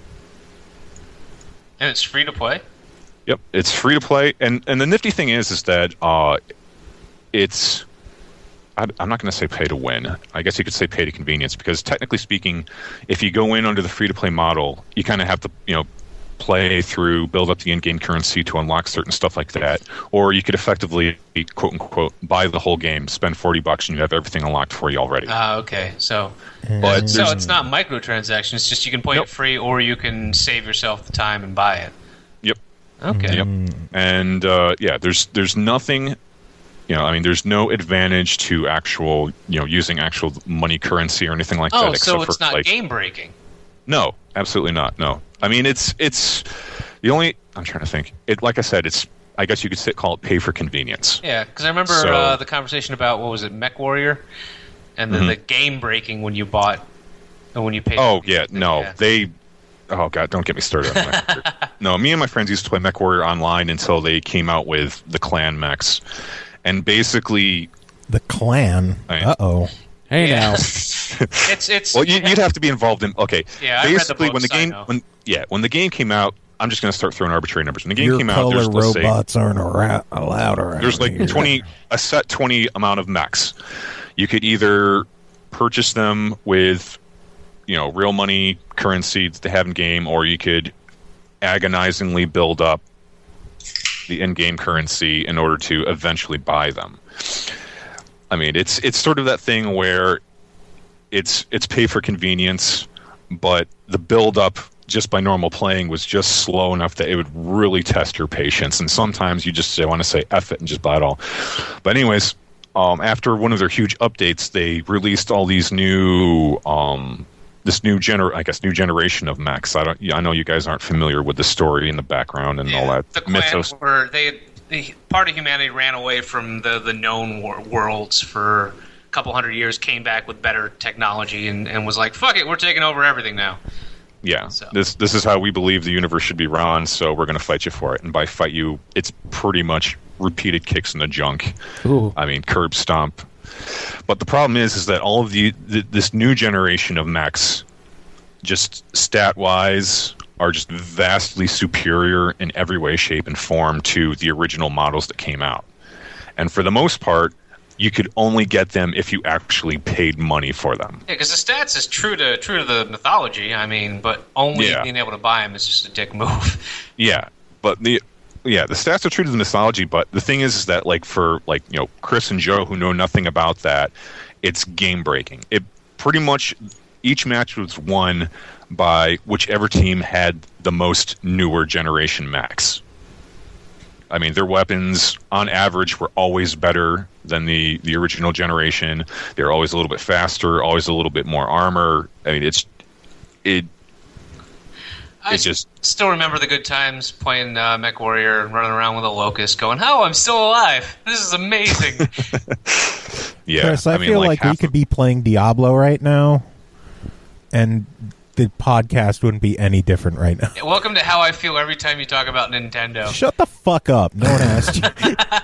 And it's free to play. Yep, it's free to play, and and the nifty thing is, is that uh, it's I, I'm not going to say pay to win. I guess you could say pay to convenience, because technically speaking, if you go in under the free to play model, you kind of have to, you know, play through, build up the in-game currency to unlock certain stuff like that, or you could effectively, quote unquote, buy the whole game, spend forty bucks, and you have everything unlocked for you already. Ah, okay. So, But so there's- it's not microtransactions. It's just you can play Nope. it free, or you can save yourself the time and buy it. Yep. Okay. Yep. And uh, yeah, there's there's nothing. You know, I mean, there's no advantage to actual, you know, using actual money currency or anything like that. Oh, except so it's for, not like, game breaking. No, absolutely not. No, I mean it's it's the only. I'm trying to think. It like I said, it's. I guess you could sit, call it pay for convenience. Yeah, because I remember So- uh, the conversation about what was it, Mech Warrior, and the, Mhm. the game breaking when you bought, and when you paid. Oh yeah, no, Yeah. they. Oh god, don't get me started on Mech Warrior. No, me and my friends used to play Mech Warrior online until they came out with the clan mechs, and basically, The clan. I- Uh oh. Hey Yeah. now. It's it's. well, you, you'd have to be involved in. Okay, Yeah, I read the basically when the books, I game know. when yeah when the game came out, I'm just going to start throwing arbitrary numbers. When the game Your came out, color there's let's say, robots aren't ara- allowed around there's like here. twenty a set twenty amount of mechs. You could either purchase them with, you know, real money currency that they have in game, or you could agonizingly build up the in-game currency in order to eventually buy them. I mean, it's it's sort of that thing where it's it's pay for convenience, but the build up just by normal playing was just slow enough that it would really test your patience. And sometimes you just want to say F it and just buy it all. But anyways, um, after one of their huge updates, they released all these new, um, this new gener, I guess, new generation of mechs. I don't, I know you guys aren't familiar with the story and the background and all that The clan mythos. were they the part of humanity ran away from the the known wor- worlds for a couple hundred years, came back with better technology, and, and was like, fuck it, we're taking over everything now. Yeah, So- this this is how we believe the universe should be run. So we're going to fight you for it. And by fight you, it's pretty much repeated kicks in the junk. Ooh. I mean, curb stomp. But the problem is, is that all of the, the this new generation of mechs, just stat wise, are just vastly superior in every way, shape, and form to the original models that came out. And for the most part, you could only get them if you actually paid money for them. Yeah, because the stats is true to true to the mythology. I mean, but only Yeah. being able to buy them is just a dick move. Yeah, but the yeah the stats are true to the mythology. But the thing is, is that like for like you know Chris and Joe who know nothing about that, it's game breaking. It pretty much each match was won by whichever team had the most newer generation mechs. I mean, their weapons on average were always better than the, the original generation. They're always a little bit faster, always a little bit more armor. I mean, it's it. I It just still remember the good times playing uh, Mech Warrior and running around with a locust, going, "Oh, I'm still alive! This is amazing." yeah. Chris, I, mean, feel like, we half could of- be playing Diablo right now, and the podcast wouldn't be any different right now. Welcome to how I feel every time you talk about Nintendo. Shut the fuck up. No one asked you.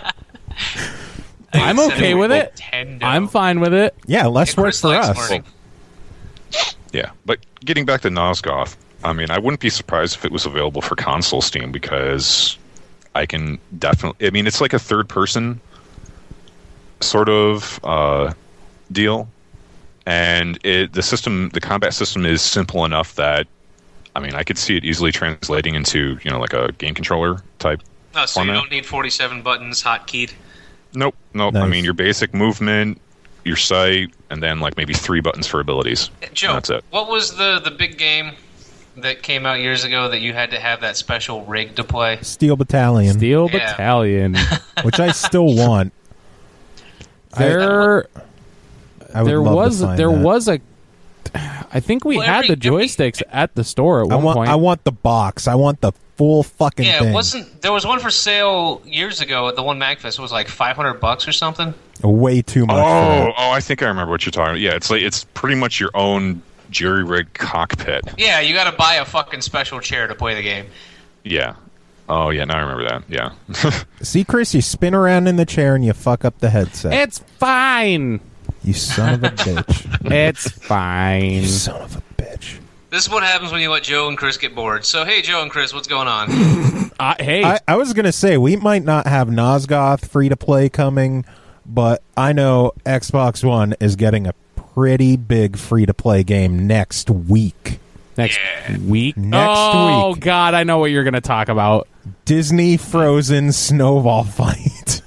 I I'm said okay with it. Nintendo. I'm fine with it. Yeah, less Yeah, work Chris for likes us. learning. Yeah, but getting back to Nosgoth, I mean, I wouldn't be surprised if it was available for console Steam, because I can definitely. I mean, it's like a third-person sort of uh, deal, and it the system, the combat system, is simple enough that I mean, I could see it easily translating into you know like a game controller type. Oh, so you format. don't need forty-seven buttons hotkeyed. Nope, nope. I Nice. mean, your basic movement, your sight, and then like maybe three buttons for abilities. Joe, That's it. what was the, the big game that came out years ago that you had to have that special rig to play? Steel Battalion, Steel Yeah. Battalion. which I still want. There, I would there love to was find there that. was a. I think we Well, had every- the joysticks at the store at I one want. point. I want the box. I want the full fucking Yeah, thing. it wasn't there was one for sale years ago at the one MagFest. It was like five hundred bucks or something. Way too much. for Oh, that. oh, I think I remember what you're talking about. Yeah, it's like it's pretty much your own jury rig cockpit. Yeah, you got to buy a fucking special chair to play the game. Yeah. Oh, yeah. Now I remember that. Yeah. See, Chris, you spin around in the chair and you fuck up the headset. it's fine. you son of a bitch. It's fine. You son of a bitch. This is what happens when you let Joe and Chris get bored. So, hey, Joe and Chris, what's going on? Uh, hey, I, I was gonna say we might not have Nosgoth free to play coming, but I know Xbox One is getting a pretty big free-to-play game next week. Next Yeah. week? Next oh, week. God, I know what you're going to talk about. Disney Frozen Snowball Fight.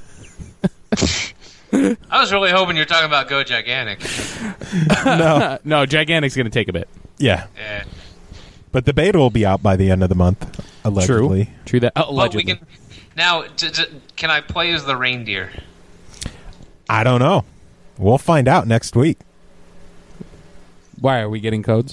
I was really hoping you were talking about Go Gigantic. No. no, Gigantic's going to take a bit. Yeah. Yeah. But the beta will be out by the end of the month, allegedly. True. True that. Oh, Well, allegedly. we can now. D- d- can I play as the reindeer? I don't know. We'll find out next week. Why are we getting codes?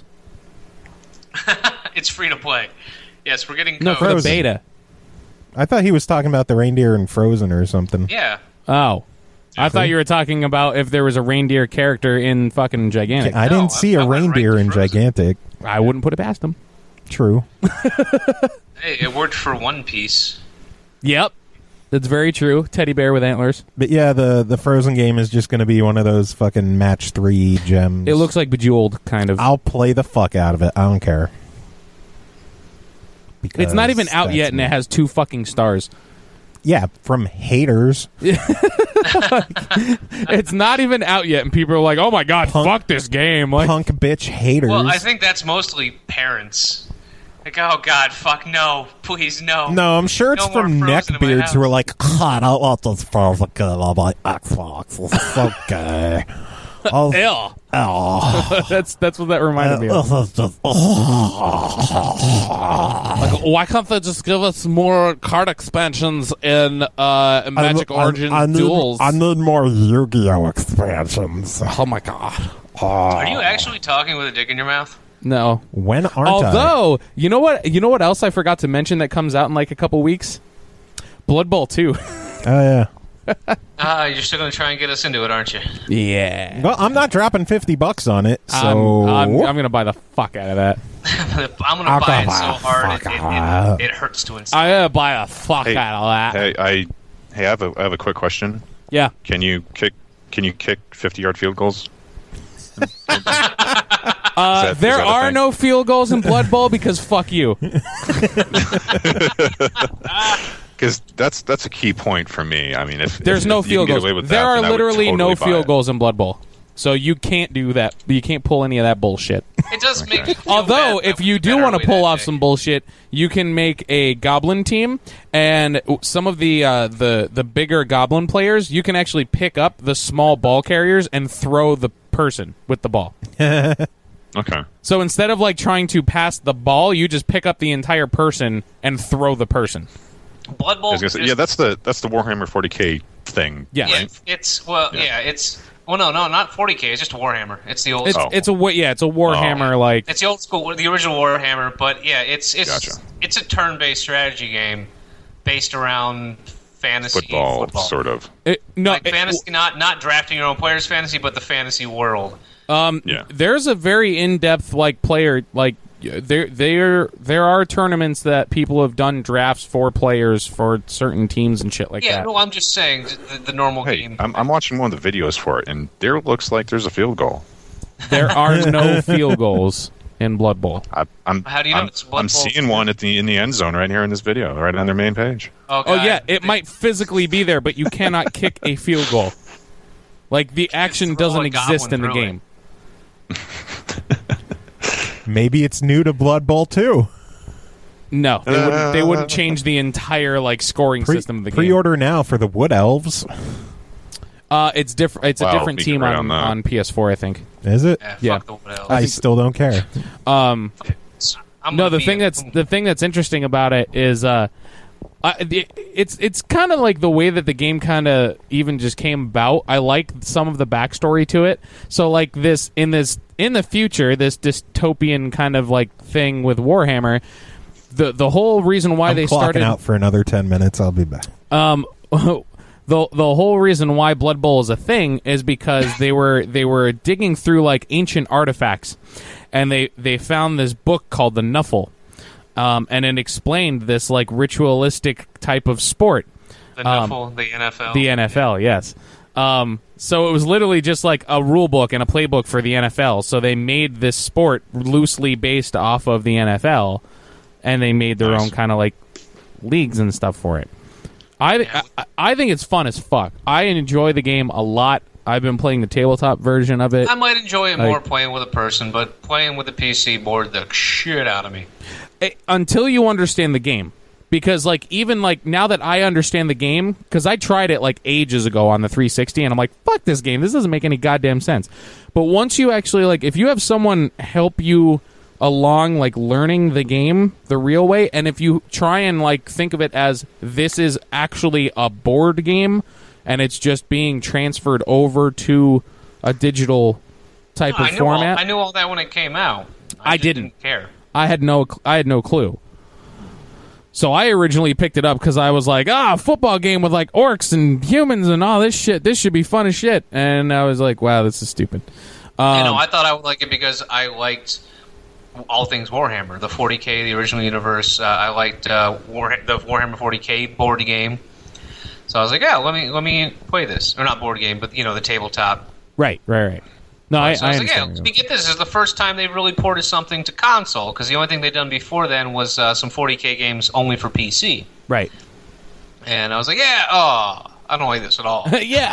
It's free to play. Yes, we're getting No, codes. for the Frozen. beta. I thought he was talking about the reindeer in Frozen or something. Yeah. Oh. I thought you were talking about if there was a reindeer character in fucking Gigantic. I No, didn't see I- a I went right reindeer to in Frozen. Gigantic. I wouldn't put it past him. True. Hey, it worked for One Piece. Yep. That's very true. Teddy bear with antlers. But yeah, the, the Frozen game is just going to be one of those fucking match three gems. It looks like Bejeweled, kind of. I'll play the fuck out of it. I don't care. Because It's not even out that's yet, and me. it has two fucking stars. Yeah, from haters. It's not even out yet, and people are like, "Oh my god, Punk- fuck this game!" Like, Punk bitch haters. Well, I think that's mostly parents. Like, oh god, fuck no, please no. No, I'm sure it's No more from Frozen in my neckbeards who are house. like, "God, I don't want this Frozen game on my Xbox. It's okay." Oh, ew. oh. that's that's what that reminded me of. This is just- Like, why can't they just give us more card expansions in uh, Magic I- Origins I, need, Duels? I need more Yu-Gi-Oh expansions. Oh my god, Are you actually talking with a dick in your mouth? no. When aren't I? Although, you know what? You know what else I forgot to mention that comes out in like a couple weeks? Blood Bowl two. Oh yeah. Ah, you're still gonna try and get us into it, aren't you? Yeah. Well, I'm not dropping fifty bucks on it, so I'm, I'm, I'm gonna buy the fuck out of that. I'm gonna I'll buy go it so buy- hard it, fuck it, off. it, it hurts to inside. I'm gonna buy the fuck Hey, out of that. Hey, I, hey, I have a, I have a quick question. Yeah. Can you kick, can you kick fifty-yard field goals? Uh, that- is there that a are thing? no field goals in Blood Bowl because fuck you. Because that's that's a key point for me. I mean, if There's if, no if you field can goals. get away with There that, are then I would literally no totally buy field it. goals in Blood Bowl. So you can't do that. You can't pull any of that bullshit. It does make me feel Although, bad if that you we do better want to way pull that off day. some bullshit, you can make a goblin team, and some of the uh, the the bigger goblin players, you can actually pick up the small ball carriers and throw the person with the ball. Okay. So instead of like trying to pass the ball, you just pick up the entire person and throw the person. Blood I Bowl. was gonna say, is- yeah, that's the that's the Warhammer forty K thing. Yeah. yeah, right? it's, it's well, Yeah. yeah. it's well, no, no, not forty K. It's just Warhammer. It's the old. It's Oh. it's a wa- yeah, it's a Warhammer like It's the old school, the original Warhammer, but yeah, it's it's Gotcha. it's a turn-based strategy game based around fantasy Football, football. sort of. it, no like it- fantasy, not not drafting your own players fantasy, but the fantasy world. Um, Yeah. there's a very in-depth like player like there there there are tournaments that people have done drafts for players for certain teams and shit like yeah, that. no, I'm just saying the, the normal Hey, game. I'm, I'm watching one of the videos for it, and there looks like there's a field goal. There are no field goals in Blood Bowl. I, I'm How do you know I'm, it's Blood I'm Bowl? seeing one at the in the end zone right here in this video, right on their main page. oh, Oh God. yeah, it might physically be there, but you cannot kick a field goal. Like the action throw doesn't a exist goblin in the through it. game. Maybe it's new to Blood Bowl too. No, they wouldn't. They wouldn't change the entire like scoring Pre- system of the game. pre-order now for the Wood Elves. Uh, it's different. It's Wow, a different we can team write on, on on, that. P S four, I think. Is it? Yeah, fuck Yeah. the what else. I still don't care. Um, I'm no, gonna the be thing a- that's the thing that's interesting about it is, uh, I, the, it's it's kind of like the way that the game kind of even just came about. I like some of the backstory to it. So, like this in this in the future, this dystopian kind of like thing with Warhammer. The the whole reason why I'm they clocking started out for another ten minutes. I'll be back. um, the the whole reason why Blood Bowl is a thing is because they were they were digging through like ancient artifacts, and they they found this book called the Nuffle, um, and it explained this like ritualistic type of sport, the um, Nuffle, the N F L. the N F L. Yes. Um, so it was literally just like a rule book and a playbook for the N F L. So they made this sport loosely based off of the N F L, and they made their Nice. own kind of like leagues and stuff for it. I, I I think it's fun as fuck. I enjoy the game a lot. I've been playing the tabletop version of it. I might enjoy it more Like- playing with a person, but playing with the P C bored the shit out of me. Eh, until you understand the game. Because, like, even, like, now that I understand the game, because I tried it, like, ages ago on the three sixty, and I'm like, fuck this game. This doesn't make any goddamn sense. But once you actually, like, if you have someone help you along, like, learning the game the real way, and if you try and, like, think of it as this is actually a board game, and it's just being transferred over to a digital type No, of I knew format. All, I knew all that when it came out. I just didn't. didn't care. I had no I had no clue. So I originally picked it up because I was like, ah, a football game with like orcs and humans and all this shit. This should be fun as shit. And I was like, wow, this is stupid. Um, you know, I thought I would like it because I liked all things Warhammer, the forty K, the original universe. Uh, I liked uh, War, the Warhammer forty K board game. So I was like, yeah, let me let me play this, or not board game, but you know, the tabletop. right, right, right. No, I, So I I was like, yeah, understand. let me get this. This is the first time they've really ported something to console, because the only thing they'd done before then was uh, some forty K games only for P C. right. And I was like, yeah, oh, I don't like this at all. yeah.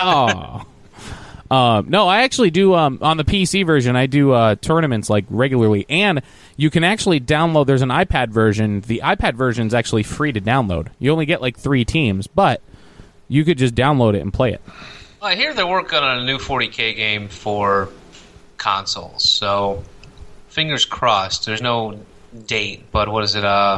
Aw. Um, no, I actually do um, on the P C version. I do uh, tournaments like regularly, and you can actually download. There's an iPad version. The iPad version is actually free to download. You only get like three teams, but you could just download it and play it. Well, I hear they're working on a new forty K game for consoles, so fingers crossed. There's no date, but what is it? Uh,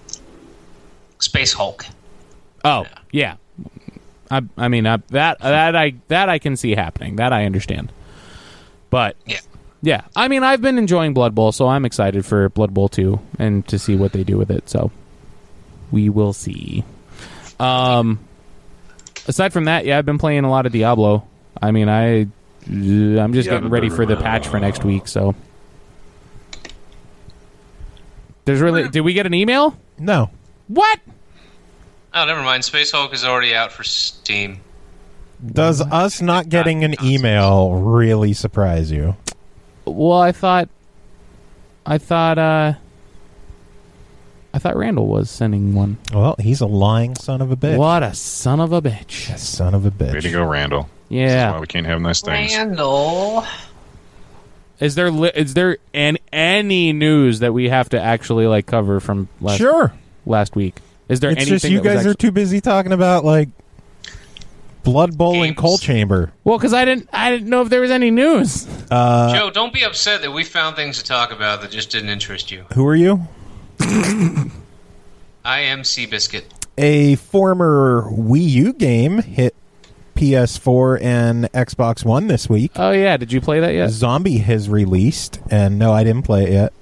Space Hulk. Oh, yeah. I, I mean I, that that I that I can see happening. That I understand. But Yeah. yeah, I mean I've been enjoying Blood Bowl, so I'm excited for Blood Bowl two and to see what they do with it. So we will see. Um, aside from that, yeah, I've been playing a lot of Diablo. I mean, I I'm just getting ready for the patch for next week. So there's really. Did we get an email? No. What? Oh, never mind. Space Hulk is already out for Steam. Does us not getting an email really surprise you? Well, I thought, I thought, uh, I thought Randall was sending one. Well, he's a lying son of a bitch. What a son of a bitch! A son of a bitch. Way to go, Randall. This is why Yeah. we can't have nice things. Randall. Is there li- is there an, any news that we have to actually like cover from last Sure. last week? Is there It's anything? just you that was guys are actually- too busy talking about like Blood Bowl and Games. Coal Chamber. Well, because I didn't I didn't know if there was any news. Uh, Joe, don't be upset that we found things to talk about that just didn't interest you. who are you? I am Seabiscuit. A former Wii U game hit P S four and Xbox One this week. Oh yeah, did you play that yet? Zombie has released, and no, I didn't play it yet.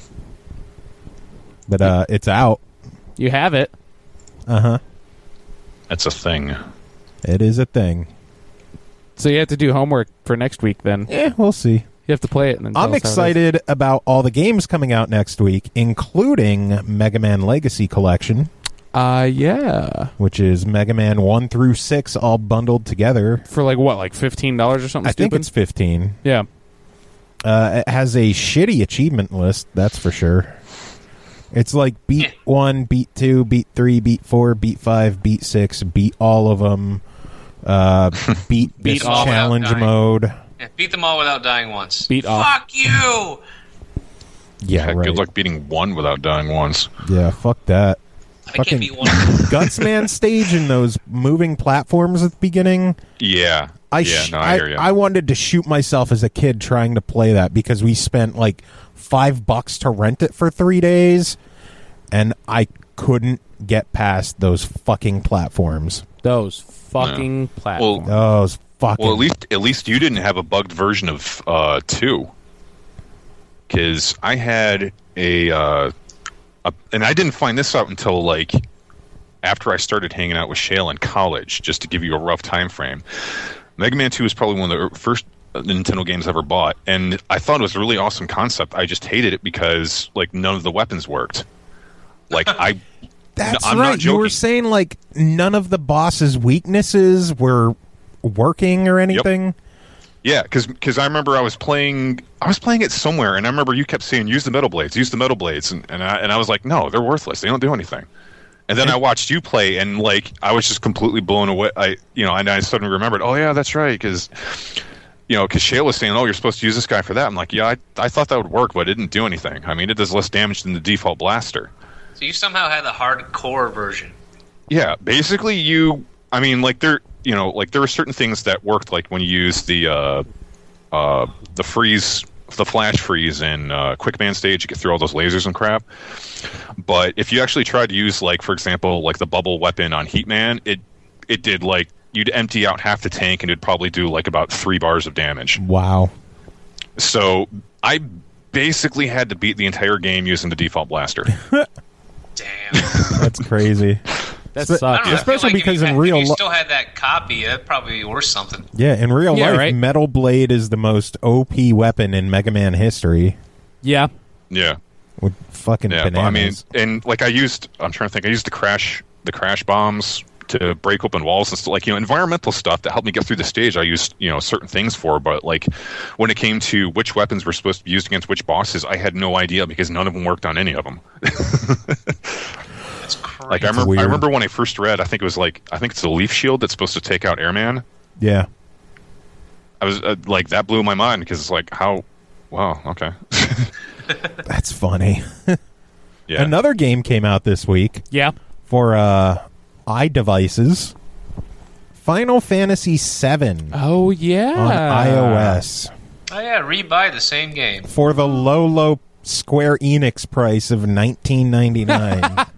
But uh, it's out. You have it. Uh huh. That's a thing. It is a thing. So you have to do homework for next week. Then Eh, we'll see. you have to play it. And then tell I'm us how it is. excited about all the games coming out next week, including Mega Man Legacy Collection, Uh, yeah. which is Mega Man one through six all bundled together. For like what, like fifteen dollars or something? I think stupid? it's fifteen. yeah. Uh, it has a shitty achievement list, that's for sure. It's like beat Yeah. one, beat two, beat three, beat four, beat five, beat six, beat all of them. Uh, beat Beat this all without challenge dying. mode. Yeah, beat them all without dying once. Beat off. Fuck you! Yeah, Heck, right. Good luck beating one without dying once. Yeah, fuck that. I Fucking- can't beat one. Gutsman stage and those moving platforms at the beginning. Yeah. I yeah, sh- no, I, I, hear you. I wanted to shoot myself as a kid trying to play that because we spent like five bucks to rent it for three days, and I couldn't get past those fucking platforms. Those fucking platforms. Those fucking. Well, at least at least you didn't have a bugged version of uh, two, because I had a, uh, a, and I didn't find this out until like after I started hanging out with Shale in college. Just to give you a rough time frame, Mega Man two was probably one of the first Nintendo games I ever bought, and I thought it was a really awesome concept. I just hated it because like none of the weapons worked. Like I. That's No, I'm right. not You were joking. saying like none of the boss's weaknesses were working or anything. Yeah, because I remember I was playing I was playing it somewhere, and I remember you kept saying use the metal blades, use the metal blades, and, and I and I was like, no, they're worthless. They don't do anything. And then I watched you play, and like I was just completely blown away. I, you know, and I suddenly remembered, oh yeah, that's right, because, you know, because Shale was saying, oh, you're supposed to use this guy for that. I'm like, yeah, I, I thought that would work, but it didn't do anything. I mean, it does less damage than the default blaster. So you somehow had the hardcore version. Yeah, basically, you. I mean, like there, you know, like there were certain things that worked, like when you use the, uh, uh, the freeze. the flash freeze in uh, Quick Man stage, you get through all those lasers and crap. But if you actually tried to use, like, for example, like the bubble weapon on Heatman, it it did, like, you'd empty out half the tank and it'd probably do, like, about three bars of damage. Wow. So I basically had to beat the entire game using the default blaster. Damn. That's crazy. That Spe- sucks. I don't know, I Especially feel like because if you in had, real if you li- still had that copy, that'd probably be worth something. Yeah, in real Yeah, life, right. Metal Blade is the most O P weapon in Mega Man history. Yeah. Yeah. With fucking Yeah, but, I mean, bananas. and like I used, I'm trying to think, I used the crash, the crash bombs to break open walls and stuff, like, you know, environmental stuff that helped me get through the stage. I used, you know, certain things for, but like when it came to which weapons were supposed to be used against which bosses, I had no idea because none of them worked on any of them. That's crazy. Like I remember, weird. I remember when I first read, I think it was like, I think it's the Leaf Shield that's supposed to take out Airman. Yeah. I was uh, like, that blew my mind because it's like, how, wow, okay. That's funny. Yeah. Another game came out this week Yeah. for uh, iDevices. Final Fantasy seven Oh, yeah. on iOS Oh yeah, rebuy the same game. for the low, low Square Enix price of nineteen ninety-nine.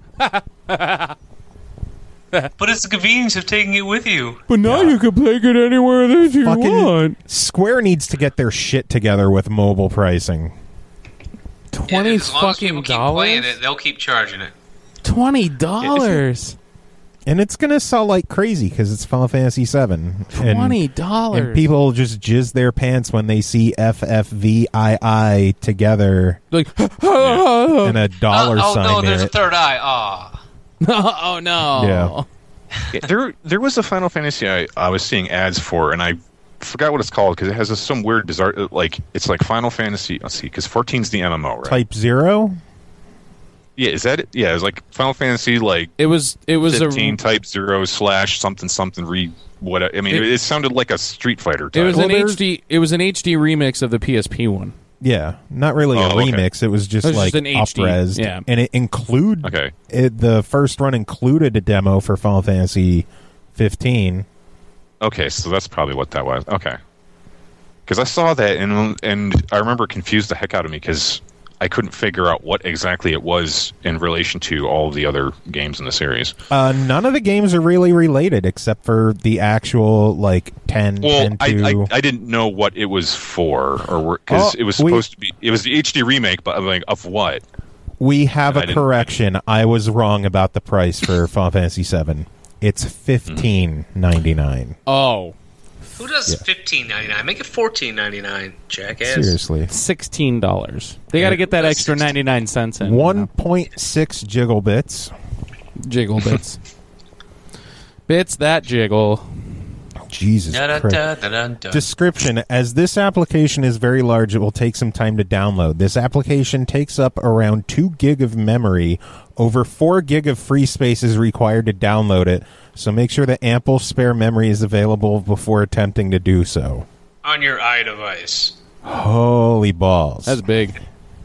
But it's the convenience of taking it with you. But now you can play it anywhere that you Fucking want. Square needs to get their shit together with mobile pricing. Twenty Yeah, as long as people fucking keep playing dollars. it, they'll keep charging it. Twenty dollars. And it's going to sell like crazy because it's Final Fantasy seven. And- Twenty dollars. And people just jizz their pants when they see F F V I I together like, and a dollar oh, oh sign no, near there's a it. third eye. Ah. oh no. Yeah. Yeah, there, there was a Final Fantasy I, I was seeing ads for, and I forgot what it's called because it has a, some weird, bizarre, like it's like Final Fantasy. Let's see, because fourteen's the M M O, right? Type Zero? Yeah, is that it? Yeah, it was like Final Fantasy, like It was. It was fifteen a. Type Zero slash something something re what? I mean, It- it, it sounded like a Street Fighter. It Title. was Well, an there's- H D. It was an H D remix of the P S P one. Yeah, not really a Oh, okay. remix. It was just It was like just an H D, up-resed. yeah. And it include Okay. it, the first run included a demo for Final Fantasy fifteen. Okay, so that's probably what that was. Okay, because I saw that and and I remember it confused the heck out of me because I couldn't figure out what exactly it was in relation to all of the other games in the series. Uh, none of the games are really related except for the actual like ten, Well, ten I, two. I I didn't know what it was for, or because Oh, it was we- supposed to be. It was the H D remake, but I'm like, of what? We have I a didn't- correction. I was wrong about the price for Final Fantasy seven. It's fifteen ninety nine. Oh, Who does fifteen ninety nine? Make it fourteen ninety nine, jackass. Seriously. sixteen dollars. They got to get that That's extra sixteen. ninety-nine cents in. One point six jiggle bits. Jiggle bits. Bits that jiggle. Jesus Christ. Da-da-da-da-da-da. Description: as this application is very large, it will take some time to download. This application takes up around two gig of memory. Over four gig of free space is required to download it, so make sure that ample spare memory is available before attempting to do so. On your iDevice. Holy balls. That's big.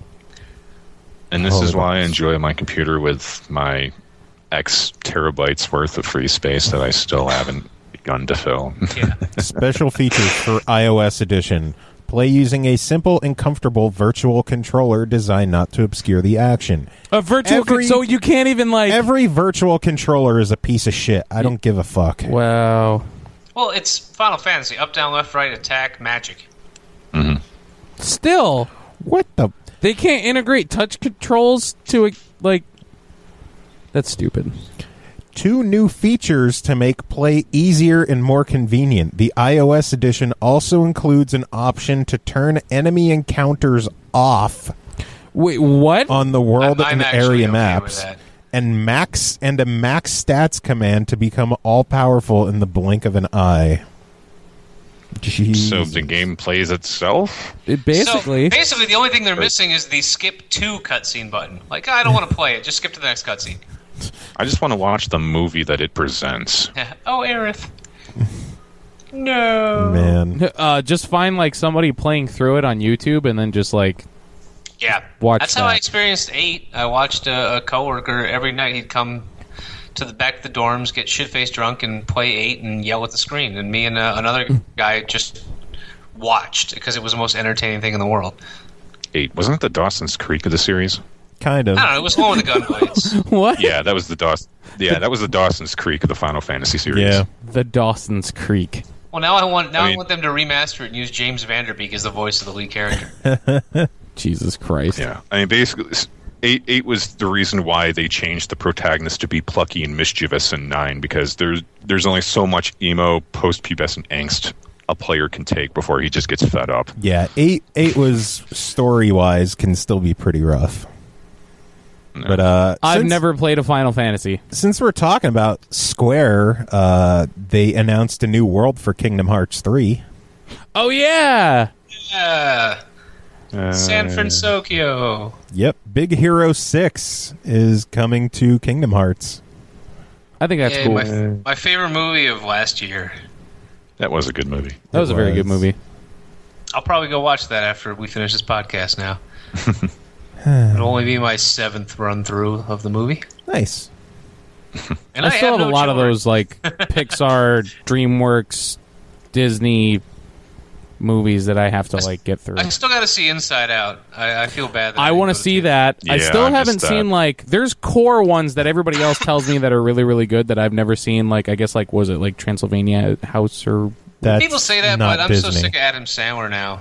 And this Holy is why I balls. enjoy my computer with my X terabytes worth of free space that I still haven't begun to fill. Yeah. Special features for iOS edition. Play using a simple and comfortable virtual controller designed not to obscure the action. A virtual. Every- so you can't even like. Every virtual controller is a piece of shit. I don't give a fuck. wow. Well, it's Final Fantasy. Up, down, left, right, attack, magic. Still, What the? they can't integrate touch controls to a like. That's stupid. Two new features to make play easier and more convenient. The iOS edition also includes an option to turn enemy encounters off Wait, what? on the world I'm- I'm and actually area okay maps, with that. and max and a max stats command to become all powerful in the blink of an eye. Jeez. So the game plays itself? It basically. So, basically, the only thing they're missing is the skip to cutscene button. Like, I don't want to play it. Just skip to the next cutscene. I just want to watch the movie that it presents. Oh, Aerith. No. Man. Uh, just find like somebody playing through it on YouTube, and then just like Yeah. watch That's that. how I experienced eight. I watched a, a coworker every night. He'd come to the back of the dorms, get shit-faced drunk, and play eight and yell at the screen. And me and uh, another guy just watched because it was the most entertaining thing in the world. Eight. Wasn't it the Dawson's Creek of the series? Kind of. I don't know. It was the one with the gunblades. What? Yeah, that was the Daws. Yeah, that was the Dawson's Creek of the Final Fantasy series. Yeah. The Dawson's Creek. Well, now I want now I I, mean- want them to remaster it and use James Vanderbeek as the voice of the lead character. Jesus Christ. Yeah, I mean, basically, s- eight eight was the reason why they changed the protagonist to be plucky and mischievous in nine, because there's there's only so much emo post-pubescent angst a player can take before he just gets fed up. Yeah, eight eight was story wise can still be pretty rough. But uh, I've since, never played a Final Fantasy. since we're talking about Square, uh, they announced a new world for Kingdom Hearts three. Oh yeah. Yeah. San Francisco. Yep, Big Hero six is coming to Kingdom Hearts. I think that's Yeah, cool. my, my favorite movie of last year. That was a good movie. That was It a very good was. movie. I'll probably go watch that after we finish this podcast now. It'll only be my seventh run through of the movie. Nice. And I, I, still have no a lot children. of those like Pixar, DreamWorks, Disney movies that I have to like get through. I still got to see Inside Out. I, I feel bad. That I didn't want go to see theater. that. I Yeah, still I haven't missed seen that. like there's core ones that everybody else tells me that are really really good that I've never seen. Like I guess like was it like Transylvania House or That's People say that, not but I'm Disney. so sick of Adam Sandler now.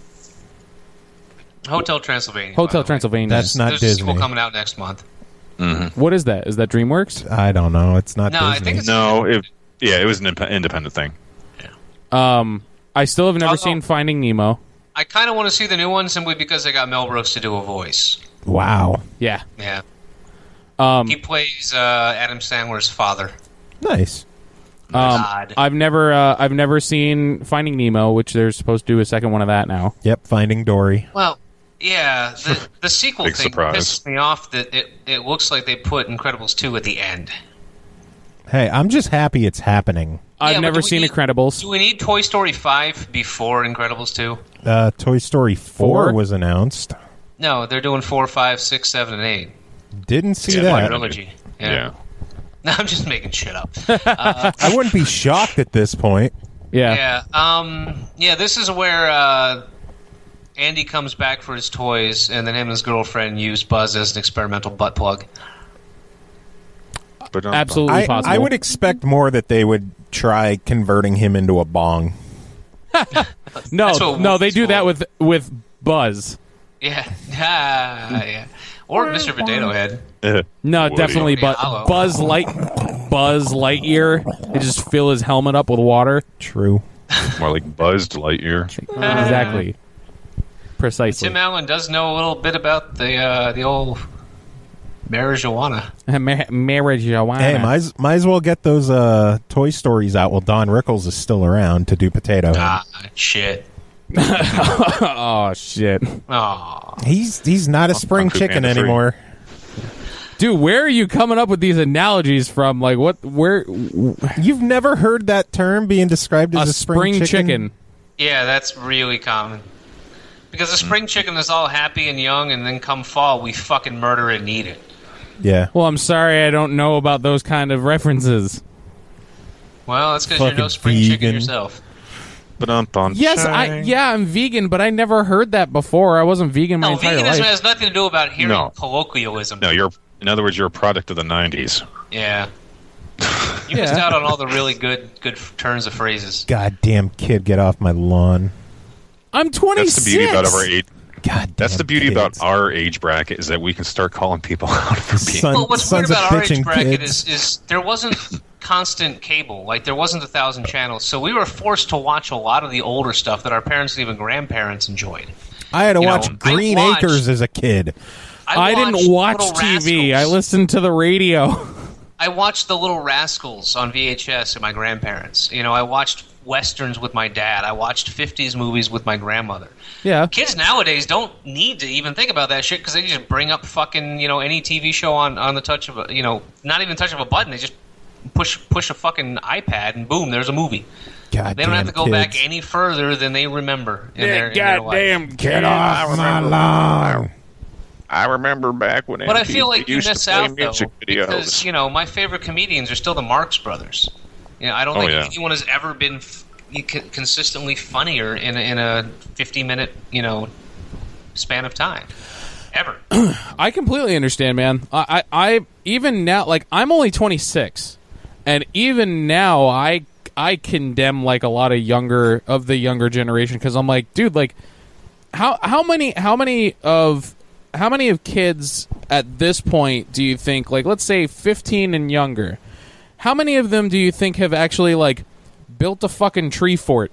Hotel Transylvania. by Hotel the way. Transylvania? That's not There's a sequel Disney. coming out next month. What is that? Is that DreamWorks? I don't know. It's not No, I Disney. think it's- No, it, yeah, it was an imp- independent thing. Um, I still have never Although- seen Finding Nemo. I kind of want to see the new one simply because they got Mel Brooks to do a voice. Wow. Yeah. Yeah. Um, He plays uh, Adam Sandler's father. Nice. um, God. I've never uh, I've never seen Finding Nemo, which they're supposed to do a second one of that now. Yep, Finding Dory. Well, yeah, the, the sequel Big thing surprise. pisses me off that it, it looks like they put Incredibles two at the end. Hey, I'm just happy it's happening. I've Yeah, but never do we seen need- Incredibles. Do we need Toy Story five before Incredibles two? Uh, Toy Story four Four? was announced. No, they're doing four, five, six, seven, and eight. Didn't see Yeah, that. Trilogy. Yeah. Yeah. No, I'm just making shit up. I wouldn't be shocked at this point. Yeah. Yeah. Um. Yeah. This is where uh, Andy comes back for his toys, and then him and his girlfriend use Buzz as an experimental butt plug. But um, Absolutely I, possible. I would expect more that they would try converting him into a bong. no, That's what no, they Wolf's do that for. with with Buzz. Yeah. Ah, yeah. Or Mister Potato Head. eh, No, Woody. definitely, but Hollow. Buzz Light, Buzz Lightyear. They just fill his helmet up with water. True. more like Buzzed Lightyear. Exactly. Precisely. Tim Allen does know a little bit about the uh, the old marijuana. Ma- marijuana. Hey, might, as- might as well get those uh, Toy Stories out while Don Rickles is still around to do Potato Head. Ah, shit. oh shit, Aw. He's he's not a spring Kung Fu chicken Panda three. anymore. dude, where are you coming up with these analogies from? Like, what? Where? You've never heard that term being described as A a, spring chicken. Yeah, that's really common. Because the spring chicken is all happy and young, and then come fall, we fucking murder it and eat it. Yeah. Well, I'm sorry, I don't know about those kind of references. Well, that's because you're no Fucking spring chicken vegan. yourself. But um, bum, Yes, I yeah, I'm vegan, but I never heard that before. I wasn't vegan my No, entire veganism life. has nothing to do about hearing No. colloquialism. No, you're. In other words, you're a product of the nineties. Yeah. You missed Yeah. out on all the really good good f- turns of phrases. Goddamn kid, get off my lawn. I'm twenty-six. That's the beauty about our age. God. That's the beauty about our age bracket is that we can start calling people out for being. Son- Well, what's weird sons of about our age bitching bracket kids. is, is there wasn't constant cable. Like, there wasn't a thousand channels. So we were forced to watch a lot of the older stuff that our parents and even grandparents enjoyed. I had to you watch know, I Green watched- Acres as a kid. I, didn't watched watch Little T V. I Rascals. listened to the radio. I watched The Little Rascals on V H S at my grandparents. You know, I watched westerns with my dad. I watched fifties movies with my grandmother. Yeah. Kids nowadays don't need to even think about that shit because they just bring up fucking, you know, any T V show on, on the touch of a, you know, not even touch of a button. They just push push a fucking iPad and boom, there's a movie. God They don't have to go kids. back any further than they remember in their, in their life. Goddamn Get kid. off my lawn. I remember back when. But I M T V feel like you used to miss play out, though, music videos. because, you know, my favorite comedians are still the Marx Brothers. You know, I don't Oh, think yeah. anyone has ever been f- con- consistently funnier in a, in a fifty-minute, you know, span of time. Ever. I completely understand, man. I, I, I even now, like, I'm only twenty-six, and even now, I, I condemn like a lot of younger of the younger generation because I'm like, dude, like, how, how many, how many of, how many of kids at this point do you think, like, let's say fifteen and younger, how many of them do you think have actually like built a fucking tree fort,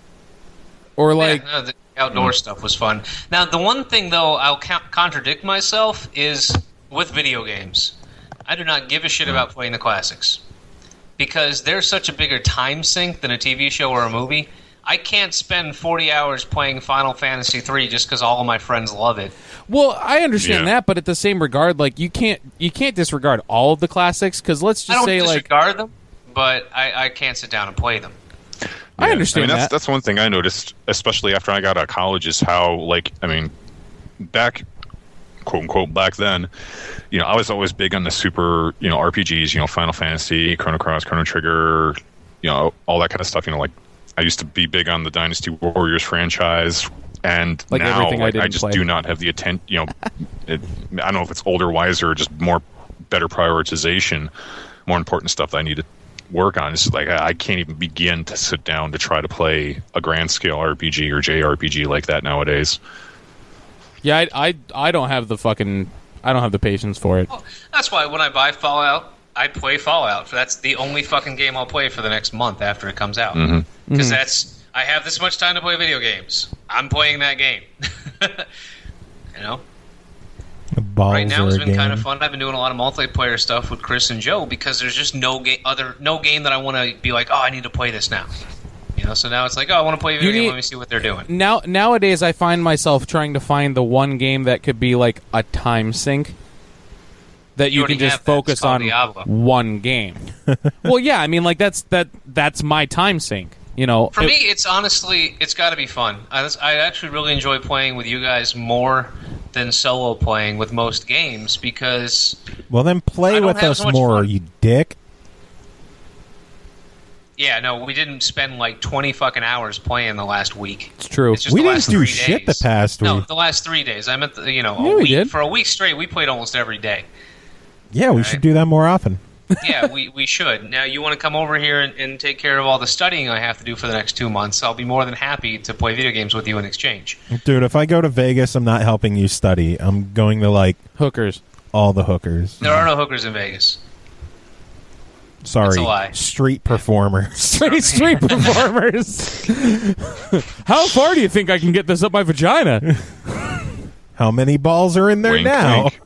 or like? Yeah, no, the outdoor stuff was fun. Now, the one thing, though, I'll co- contradict myself is with video games. I do not give a shit about playing the classics because they're such a bigger time sink than a T V show or a movie. I can't spend forty hours playing Final Fantasy three just because all of my friends love it. Well, I understand Yeah. that, but at the same regard, like you can't you can't disregard all of the classics because let's I just don't say like disregard them, but I, I can't sit down and play them. I Yeah. understand I mean, that's that. that's one thing I noticed, especially after I got out of college, is how, like, I mean, back, quote unquote, back then, you know, I was always big on the super, you know, R P Gs, you know, Final Fantasy, Chrono Cross, Chrono Trigger, you know, all that kind of stuff. You know, like I used to be big on the Dynasty Warriors franchise, and Like now everything I like, I, didn't just play. do not have the attention. You know, it, I don't know if it's older, wiser, or just more better prioritization, more important stuff that I need to work on. It's like I can't even begin to sit down to try to play a grand scale R P G or J R P G like that nowadays. yeah, I, I I don't have the fucking I don't have the patience for it. That's why when I buy Fallout, I play Fallout. That's the only fucking game I'll play for the next month after it comes out. Because Mm-hmm. that's I have this much time to play video games. I'm playing that game. You know. Balls Right now are it's a been game. kind of fun. I've been doing a lot of multiplayer stuff with Chris and Joe because there's just no game, other no game that I want to be like, oh, I need to play this now. You know, so now it's like, oh, I want to play a video You game. need- Let me see what they're doing. Now nowadays I find myself trying to find the one game that could be like a time sink that You you, can already just have that. It's focus called on Diablo. one game. Well, yeah, I mean like that's that that's my time sink. You know, For It- me, it's honestly, it's got to be fun. I, I actually really enjoy playing with you guys more than solo playing with most games because, Well, then I play don't with have us so much more, fun. you dick. yeah, no, we didn't spend like twenty fucking hours playing the last week. it's true. It's just We the didn't last do three shit the days. past No, week. the last three days. I meant, the, you know, Yeah, a we week. did. For a week straight, we played almost every day. Yeah, we should do that more often. Yeah, we, we should. Now, you want to come over here and, and take care of all the studying I have to do for the next two months. I'll be more than happy to play video games with you in exchange. Dude, if I go to Vegas, I'm not helping you study. I'm going to, like, Hookers. all the hookers. There are no hookers in Vegas. Sorry. That's a lie. Street performers. Street street performers. How far do you think I can get this up my vagina? How many balls are in there Wink, now? wink.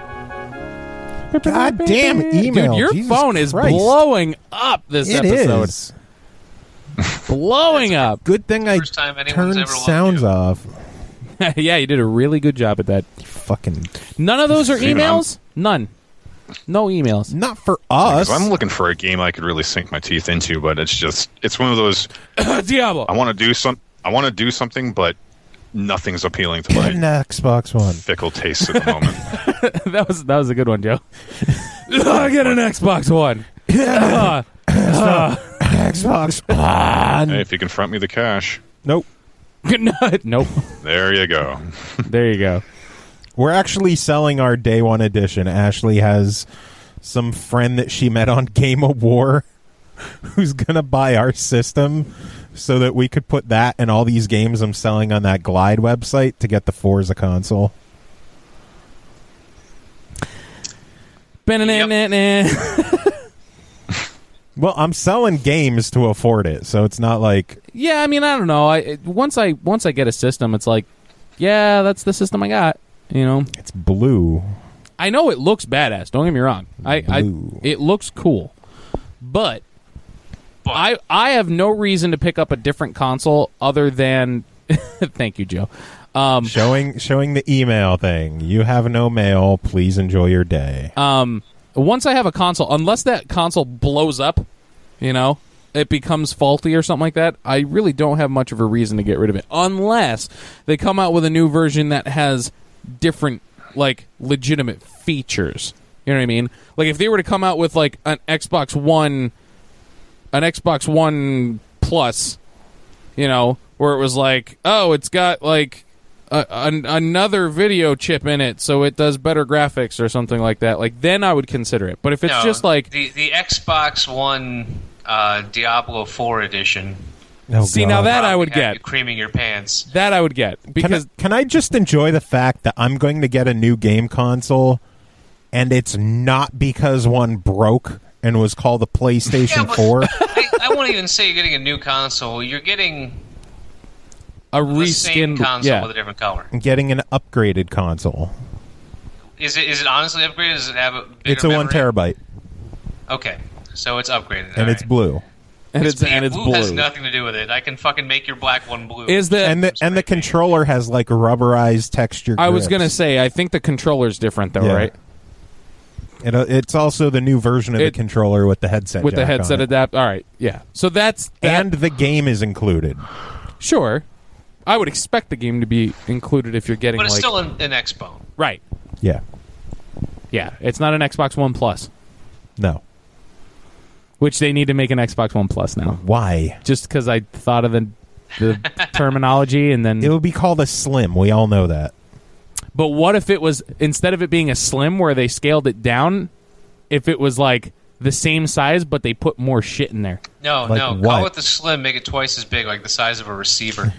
God damn email. Dude, your Jesus phone is Christ. blowing up this It episode. is. Blowing up. Good thing I First time anyone's turned ever loved sounds you. off. Yeah, you did a really good job at that. Fucking None of those are You know, I'm- emails? None. No emails. not for us. 'Cause I'm looking for a game I could really sink my teeth into, but it's just it's one of those. Diablo. I want to do some. I want to do something, but nothing's appealing to Get an my Xbox One. fickle tastes at the moment. that was that was a good one, Joe. I get an Xbox One. Uh, Xbox One. Hey, if you can front me the cash, Nope. nope. there you go. There you go. We're actually selling our day one edition. Ashley has some friend that she met on Game of War who's going to buy our system so that we could put that and all these games I'm selling on that Glide website to get the Forza console. Well, I'm selling games to afford it, so it's not like Yeah, I mean, I don't know. I it- once I once I get a system, it's like, yeah, that's the system I got. You know, it's blue. I know it looks badass. Don't get me wrong. I, I Blue. it looks cool, but But I I have no reason to pick up a different console other than. Thank you, Joe. Um, Showing showing the email thing. You have no mail. Please enjoy your day. um, once I have a console, unless that console blows up, you know, it becomes faulty or something like that, I really don't have much of a reason to get rid of it. Unless they come out with a new version that has different, like, legitimate features. You know what I mean? Like, if they were to come out with, like, an Xbox One, an Xbox One Plus, you know, where it was like, oh, it's got, like, a, an, another video chip in it, so it does better graphics or something like that, like, then I would consider it. But if it's no, just, like... the the Xbox One uh, Diablo four edition. Oh, See, God. now that I would probably have get. you creaming your pants. That I would get. Can I, Because... can I just enjoy the fact that I'm going to get a new game console, and it's not because one broke and was called the PlayStation Yeah, but- four? I, I won't even say you're getting a new console. You're getting a the same reskinned... console Yeah. with a different color. I'm getting an upgraded console. Is it is it honestly upgraded? Does it have a bigger It's a one memory? terabyte, Okay, so it's upgraded. and all it's right. blue. And it's, and it's blue, blue. has nothing to do with it. I can fucking make your black one blue. Is the... And the and the controller has like rubberized texture. I was grips. going to say, I think the controller's different, though, Yeah. right? It, uh, it's also the new version of It- the controller with the headset With the jack on headset it. adapt. All right, yeah. So that's... That, and the game is included. Sure. I would expect the game to be included if you're getting, but it's like... still an, an X-Bone. Right. Yeah. Yeah, it's not an Xbox One Plus, No. which they need to make an Xbox One Plus now. Why? Just because I thought of the, the terminology and then... It would be called a Slim. We all know that. But what if it was, instead of it being a Slim where they scaled it down, if it was like the same size but they put more shit in there? No, Like no. what? Call it the Slim. Make it twice as big, like the size of a receiver.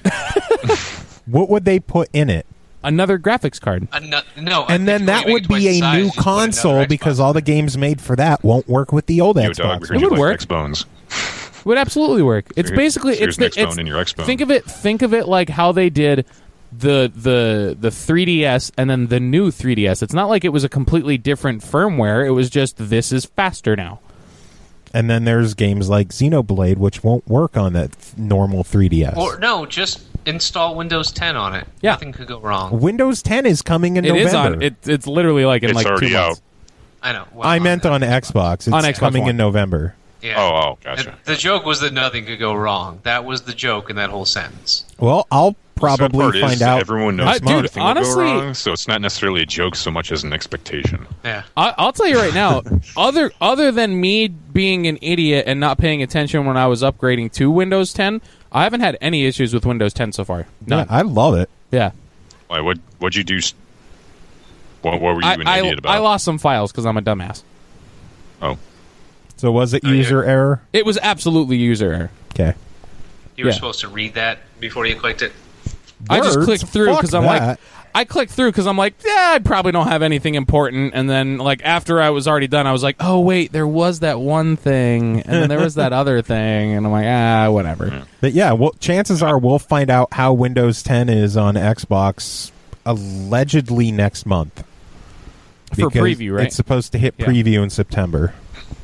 What would they put in it? Another graphics card. Uh, no, no, I And think then when that you make would it twice be the a size, new you put another console Xbox because in all it. the games made for that won't work with the old Yo, dog, we Xbox. heard It you would like work. X-Bones. It would absolutely work. It's Here's- basically here's it's an the, X-Bone it's in your X-Bone. think of it think of it like how they did the the the three D S and then the new three D S. It's not like it was a completely different firmware. It was just this is faster now. And then there's games like Xenoblade, which won't work on that th- normal three D S. Or no, just install Windows ten on it. Yeah. Nothing could go wrong. Windows ten is coming in It November. is on it, it's literally like in It's like two already months. out. I know. Well, I meant on Xbox. It's On Xbox coming One. in November. Yeah. Oh, oh, gotcha. The, the joke was that nothing could go wrong. That was the joke in that whole sentence. Well, I'll The sad probably part is find that out. Everyone knows I- dude, nothing will go honestly- wrong, so it's not necessarily a joke so much as an expectation. Yeah. I, I'll tell you right now, other other than me being an idiot and not paying attention when I was upgrading to Windows ten, I haven't had any issues with Windows ten so far. Yeah, None. I love it. Yeah. Why? What? What'd you do? s- What, what were you I, an I, idiot about? I lost some files because I'm a dumbass. Oh, So was it Oh, yeah. user error? It was absolutely user error. Okay. You were Yeah. supposed to read that before you clicked it. I just Words? clicked through Fuck because I'm that. like, I clicked through because I'm like, yeah, I probably don't have anything important. And then, like, after I was already done, I was like, oh, wait, there was that one thing. And then there was that other thing. And I'm like, ah, whatever. But yeah, well, chances are we'll find out how Windows ten is on Xbox allegedly next month. For Because preview, right? It's supposed to hit Yeah. preview in September.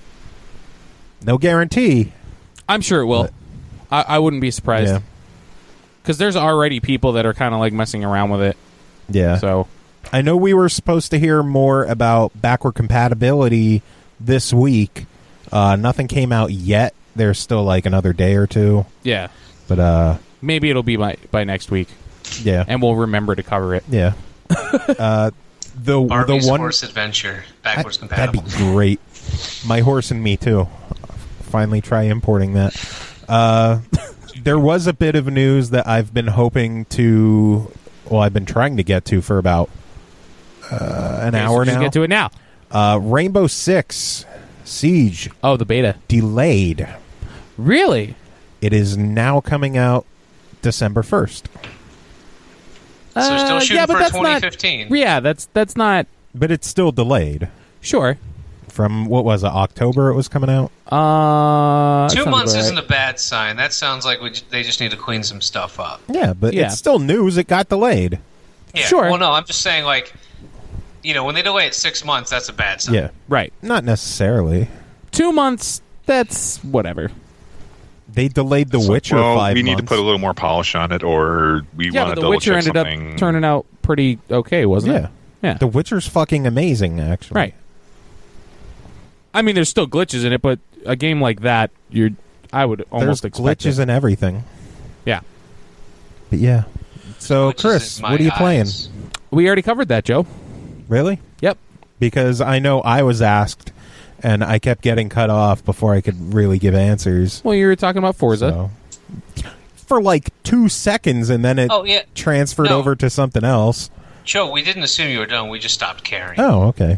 No guarantee. I'm sure it will. But- I, I wouldn't be surprised. Yeah. Because there's already people that are kind of like messing around with it. Yeah. So, I know we were supposed to hear more about backward compatibility this week. Uh, nothing came out yet. There's still like another day or two. yeah. But uh, Maybe it'll be by, by next week. yeah. And we'll remember to cover it. Yeah. uh, the Barbie's the one Horse Adventure, that, backwards that'd compatible. be great. My horse and me too. Finally, try importing that. Uh, there was a bit of news that I've been hoping to. Well, I've been trying to get to for about uh, an Okay, so hour just now. get to it now. Uh, Rainbow Six Siege Oh, the beta. delayed. Really? It is now coming out December first. So we're still Uh, shooting yeah, but for that's twenty not- fifteen. Yeah, that's that's not But it's still delayed. sure. From, what was it, October it was coming out? Uh, Two sounds months about isn't right. a bad sign. That sounds like we, j- they just need to clean some stuff up. Yeah, but Yeah. it's still news. It got delayed. Yeah. Sure. Well, no, I'm just saying, like, you know, when they delay it six months, that's a bad sign. Yeah, Right. not necessarily. Two months, that's whatever. They delayed The It's like, Witcher well, five we need months. to put a little more polish on it, or we Yeah, want but to The double Witcher check ended something. up turning out pretty okay, wasn't yeah, it? Yeah. The Witcher's fucking amazing, actually. Right. I mean, there's still glitches in it, but a game like that, you're, I would almost There's expect glitches it. and everything. Yeah. But yeah. So, Glitches Chris, in my what are you playing? eyes. We already covered that, Joe. Really? Yep. Because I know I was asked, and I kept getting cut off before I could really give answers. Well, you were talking about Forza. So. For like two seconds, and then it Oh, yeah. transferred No. over to something else. Joe, we didn't assume you were done. We just stopped caring. Oh, okay.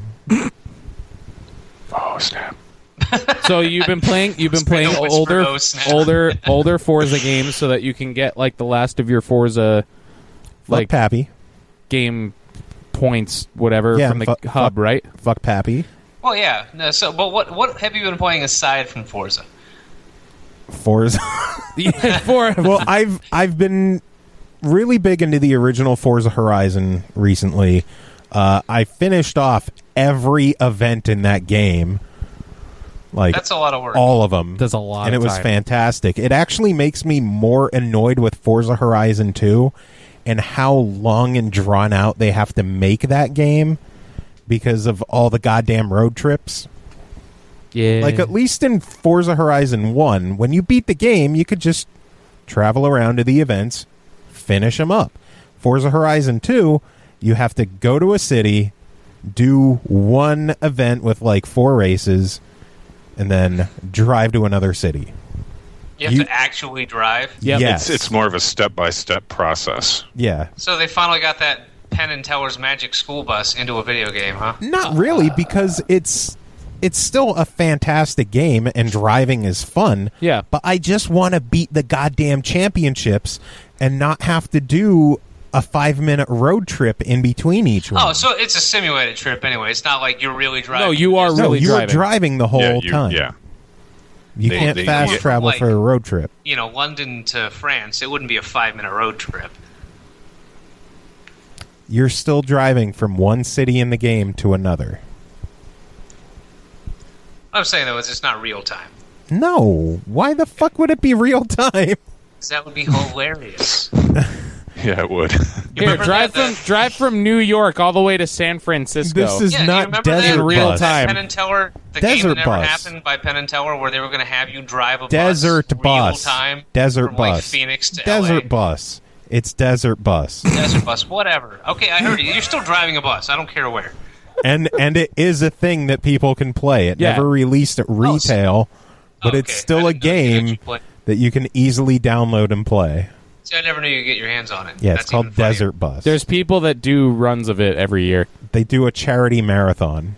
Oh snap! So you've been playing you've been It's been playing a whisper, older oh, snap. older older Forza games so that you can get like the last of your Forza Fuck like Pappy. game points whatever Yeah, from the fu- hub, fuck- right? Fuck Pappy. Well, yeah. No, so, but what what have you been playing aside from Forza? Forza. Yeah, for Well, I've I've been really big into the original Forza Horizon recently. Uh, I finished off every event in that game, like That's a lot of work. all of them. That's a lot and of it was time. fantastic. It actually makes me more annoyed with Forza Horizon two and how long and drawn out they have to make that game because of all the goddamn road trips. yeah. Like, at least in Forza Horizon one, when you beat the game, you could just travel around to the events, finish them up. Forza Horizon two, you have to go to a city, do one event with, like, four races, and then drive to another city. you have you- to actually drive. Yep. Yes. It's it's more of a step by step process. Yeah. So they finally got that Penn and Teller's Magic School Bus into a video game, huh? Not really, because it's it's still a fantastic game and driving is fun. Yeah. But I just want to beat the goddamn championships and not have to do a five minute road trip in between each one. Oh, so it's a simulated trip anyway. It's not like you're really driving. No, you are no, really you driving. are driving the whole yeah, you, time. yeah. You They- can't they- fast yeah. travel Like- for a road trip. You know, London to France. It wouldn't be a five minute road trip. You're still driving from one city in the game to another. I'm saying though, it's just not real time. No. Why the fuck would it be real time? 'Cause that would be hilarious. Yeah, it would. You Here, remember drive that- from drive from New York all the way to San Francisco. This is Yeah, do you not remember Desert that, In real Bus. time. Penn and Teller, the Desert game that never Bus. happened by Penn and Teller, where they were going to have you drive a Desert bus, Bus. real time, Desert from, Bus. like Phoenix to Desert L A. Bus. It's Desert Bus. Desert Bus, whatever. Okay, I heard you. You're still driving a bus. I don't care where. and and it is a thing that people can play. It Yeah. never released at retail, but Okay, it's still I a didn't know you could game actually play. that you can easily download and play. See, I never knew you could get your hands on it. Yeah, it's That's called even funnier. Desert Bus. There's people that do runs of it every year. They do a charity marathon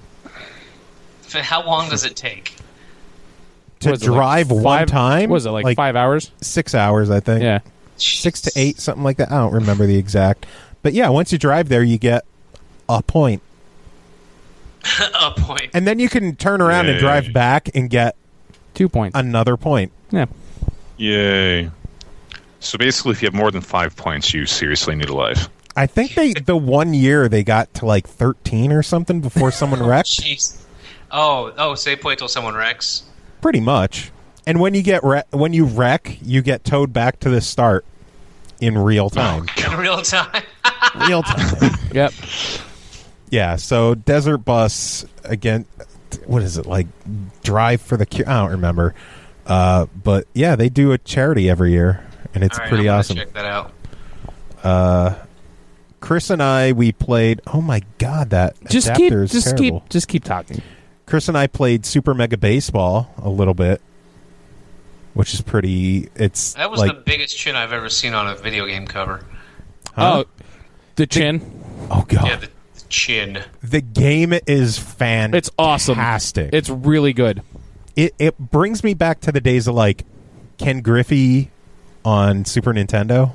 How long does it take? to What is it, like drive one five- time. Was it like, five hours? Six hours, I think. Yeah. Six to eight, something like that. I don't remember the exact. But yeah, once you drive there, you get a point. A point. And then you can turn around and Yay. drive back and get Two points. another point. yeah. Yay. So basically, if you have more than five points, you seriously need a life. I think they the one year they got to like thirteen or something before someone wrecked. Jeez. Oh, oh, say play till someone wrecks. Pretty much. And when you get re- when you wreck, you get towed back to the start in real time. In real time. Real time. Yep. Yeah. So Desert Bus again. What is it like? Drive for the Cure? I don't remember. Uh, but yeah, they do a charity every year, and it's All right, pretty I'm gonna awesome. Check that out. Uh, Chris and I we played. Oh my god, that Just adapter keep is just terrible. keep just keep talking. Chris and I played Super Mega Baseball a little bit, which is pretty. It's That was like the biggest chin I've ever seen on a video game cover. huh? Oh, the chin. oh god, Yeah, the, the chin. the game is fantastic. It's awesome. It's really good. it it brings me back to the days of like Ken Griffey on Super Nintendo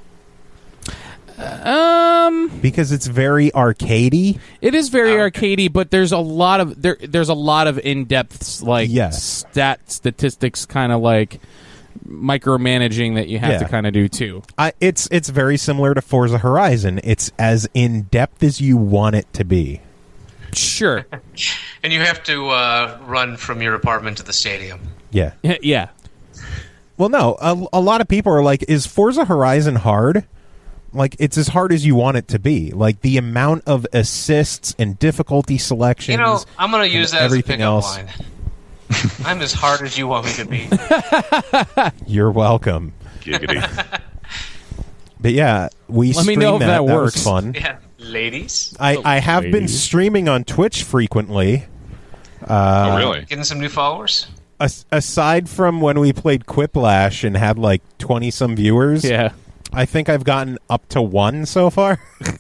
Um, because it's very arcadey. it is very Oh, arcadey, but there's a lot of there. There's a lot of in depth like Yes. stat statistics, kind of like micromanaging that you have Yeah. to kind of do too. I, it's it's very similar to Forza Horizon. It's as in depth as you want it to be. Sure. And you have to uh, run from your apartment to the stadium. Yeah. Yeah. Well, no, a, a lot of people are like, is Forza Horizon hard? Like, it's as hard as you want it to be. Like, the amount of assists and difficulty selections. You know, I'm going to use and that everything as a pickup else. line. I'm as hard as you want me to be. You're welcome. Giggity. But yeah, we Let me streamed know if that was works. fun. Yeah, ladies. I, I have been ladies. streaming on Twitch frequently. oh, really? Getting some new followers? As, aside from when we played Quiplash and had like twenty some viewers, Yeah. I think I've gotten up to one so far.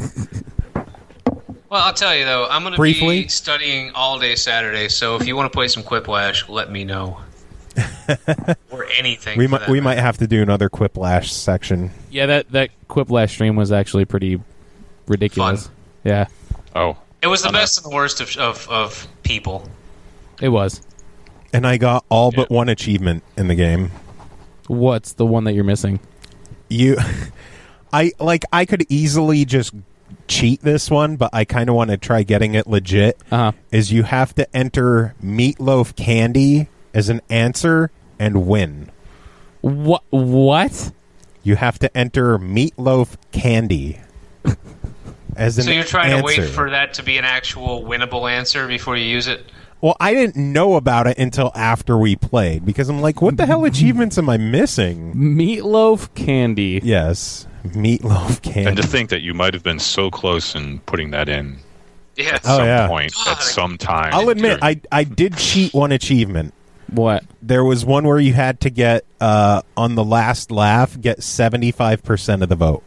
Well, I'll tell you, though, I'm going to Briefly? be studying all day Saturday, so if you want to play some Quiplash, let me know. Or anything. we for might that we matter. might have to do another Quiplash section. Yeah, that, that Quiplash stream was actually pretty ridiculous. Fun. Yeah, Oh, It was the I'm not- best and the worst of, of, of people. it was. And I got all but Yeah. one achievement in the game. What's the one that you're missing? You I like I could easily just cheat this one, but I kind of want to try getting it legit. Uh-huh. Is you have to enter Meatloaf Candy as an answer and win. What? What? You have to enter Meatloaf Candy as an So you're trying to answer. wait for that to be an actual winnable answer before you use it? Well, I didn't know about it until after we played because I'm like, what the hell achievements am I missing? Meatloaf candy. Yes, Meatloaf Candy. and to think that you might have been so close in putting that in Yeah. at Oh, some yeah. point, God, at some time. I'll admit, during- I I did cheat one achievement. What? There was one where you had to get uh, on the last laugh, get seventy-five percent of the vote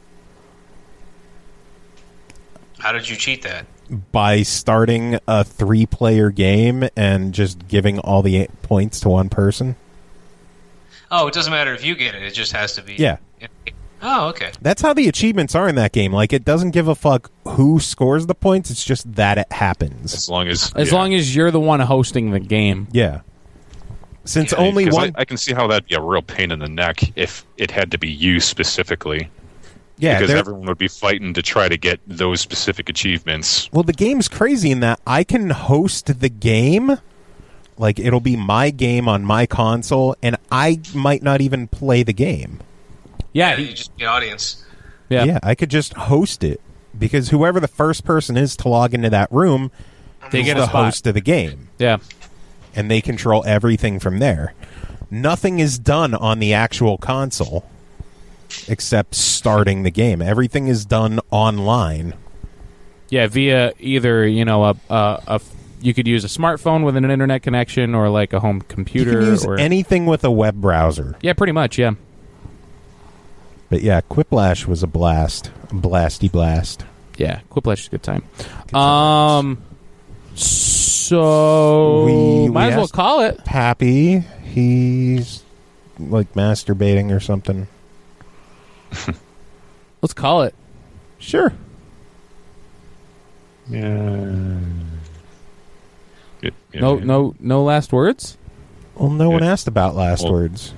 How did you cheat that? by starting a three-player game and just giving all the eight points to one person. Oh, it doesn't matter if you get it. It just has to be. Yeah. Oh, okay. That's how the achievements are in that game. Like, it doesn't give a fuck who scores the points. It's just that it happens. as long as As yeah. long as you're the one hosting the game. Yeah. Since Yeah, only 'Cause one... I, I can see how that'd be a real pain in the neck if it had to be you specifically. yeah, because there- everyone would be fighting to try to get those specific achievements. Well, the game's crazy in that I can host the game. Like, it'll be my game on my console, and I might not even play the game. Yeah. Yeah, he- you just the audience. yeah. Yeah, I could just host it. Because whoever the first person is to log into that room They is get a the spot. host of the game. Yeah. And they control everything from there. Nothing is done on the actual console except starting the game. Everything is done online. Yeah, via either, you know, a, a, a you could use a smartphone with an internet connection or like a home You computer can use or anything with a web browser. Yeah, pretty much, yeah. But yeah, Quiplash was a blast. A blasty blast. Yeah, Quiplash is a good time. Um so We- might we as well asked- call it. Pappy, he's like masturbating or something. Let's call it. Sure. Yeah. Good. Yeah, No yeah. no no last words? Well, no one Yeah. asked about last Well- words.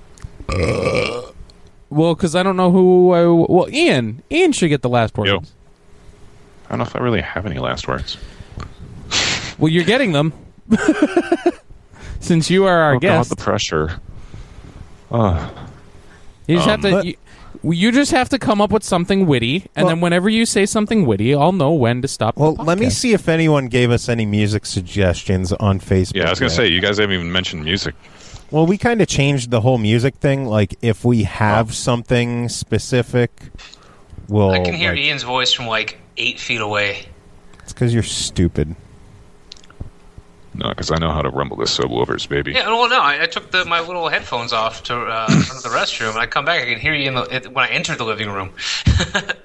Well, cuz I don't know who I well Ian, Ian should get the last words. Yo. I don't know if I really have any last words. Well, you're getting them. Since you are our oh, guest. God, the pressure. Oh, You just Um, have to. but- You, you just have to come up with something witty, and Well- then whenever you say something witty, I'll know when to stop. Well, the let me podcast. see if anyone gave us any music suggestions on Facebook. yeah, I was going yet. to say, you guys haven't even mentioned music. Well, we kind of changed the whole music thing. Like, if we have Oh. something specific, we'll. I can hear like, Ian's voice from like eight feet away. It's because you're stupid. No, because I know how to rumble the subwoofers, baby. Yeah, well, no, I, I took the, my little headphones off to uh, run to the restroom, and I come back, I can hear you in the it, when I enter the living room. It's a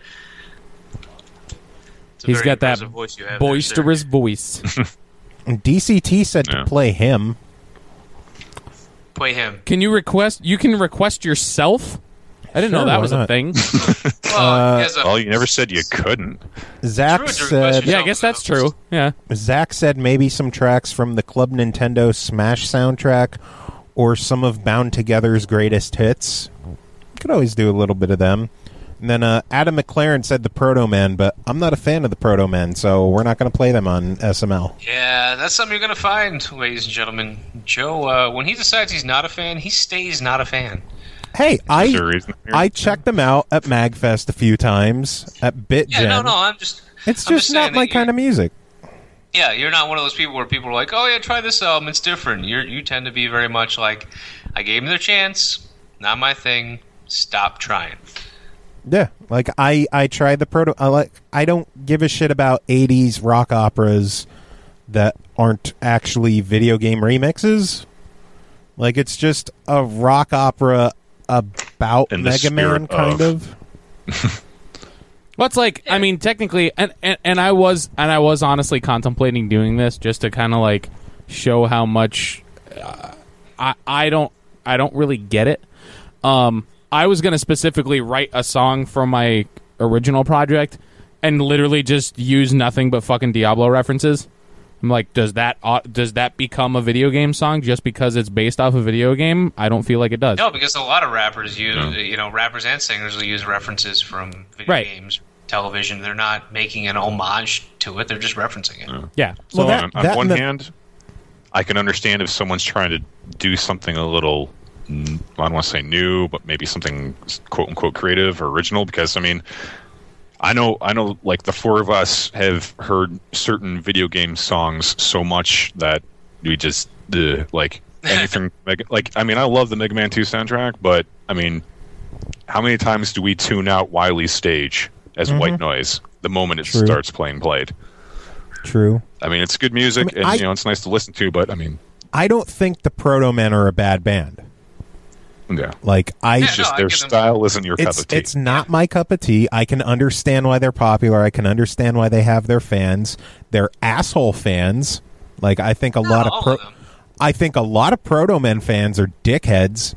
He's very got that impressive voice you have there, boisterous voice. And D C T said Yeah. to play him. sir. Play him. Can you request? You can request yourself. I didn't Sure, know that why was a not? thing. Well, Uh, he has a- Well, you never said you couldn't. Zach True, to said. request Yeah, I guess that's true. Yeah. Zach said maybe some tracks from the Club Nintendo Smash soundtrack, or some of Bound Together's greatest hits. Could always do a little bit of them. And then uh, Adam McLaren said the Proto Men, but I'm not a fan of the Proto Men, so we're not going to play them on S M L. Yeah, that's something you're going to find, ladies and gentlemen. Joe, uh, when he decides he's not a fan, he stays not a fan. Hey, I there a reason here? I checked them out at MagFest a few times at BitGen. Yeah, no, no, I'm just... It's I'm just just not saying my that kind of music. Yeah, you're not one of those people where people are like, oh, yeah, try this album, it's different. You you tend to be very much like, I gave them their chance, not my thing, stop trying. Yeah, like I, I tried the proto. I like. I don't give a shit about eighties rock operas that aren't actually video game remixes. Like it's just a rock opera about In the Mega Man, spirit kind of. of. Well, it's like, I mean, technically, and, and and I was and I was honestly contemplating doing this just to kind of like show how much uh, I I don't I don't really get it. Um, I was gonna specifically write a song from my original project and literally just use nothing but fucking Diablo references. I'm like, does that uh, does that become a video game song just because it's based off a video game? I don't feel like it does. No, because a lot of rappers use, No. you know, rappers and singers will use references from video Right. games, television. They're not making an homage to it; they're just referencing it. Yeah. Yeah. Well, So that- on, on that one and the- hand, I can understand if someone's trying to do something a little, mm, I don't want to say new, but maybe something quote unquote creative or original. Because I mean, I know, I know, like the four of us have heard certain video game songs so much that we just uh, like anything. Mega, like, I mean, I love the Mega Man two soundtrack, but I mean, how many times do we tune out Wily's stage as white noise the moment it True. starts playing played? True. I mean, it's good music, I mean, and I- you know, it's nice to listen to. But I mean, I don't think the Proto Men are a bad band. yeah, Like I, Yeah, it's just no, I their give them- style isn't your cup it's of tea. it's not my cup of tea. I can understand why they're popular. I can understand why they have their fans. They're asshole fans. Like I think a Not lot of all pro- of them. I think a lot of Proto Men fans are dickheads.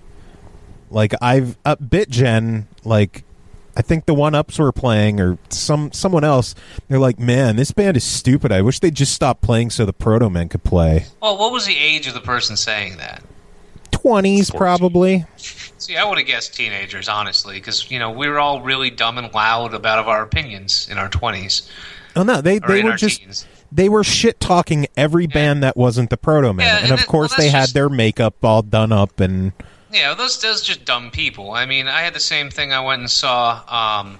Like I've uh, BitGen, like I think the One Ups were playing or some someone else. They're like, man, this band is stupid. I wish they'd just stop playing so the Proto Men could play. Well, what was the age of the person saying that? Twenties fourteen. probably. See, I would have guessed teenagers, honestly, because you know we were all really dumb and loud about our opinions in our twenties Oh no, they or they in were our just. teens. They were shit talking every band that wasn't the Proto Men, Yeah, and and of that- course well, they that's had just- their makeup all done up and. Yeah, those those just dumb people. I mean, I had the same thing. I went and saw um,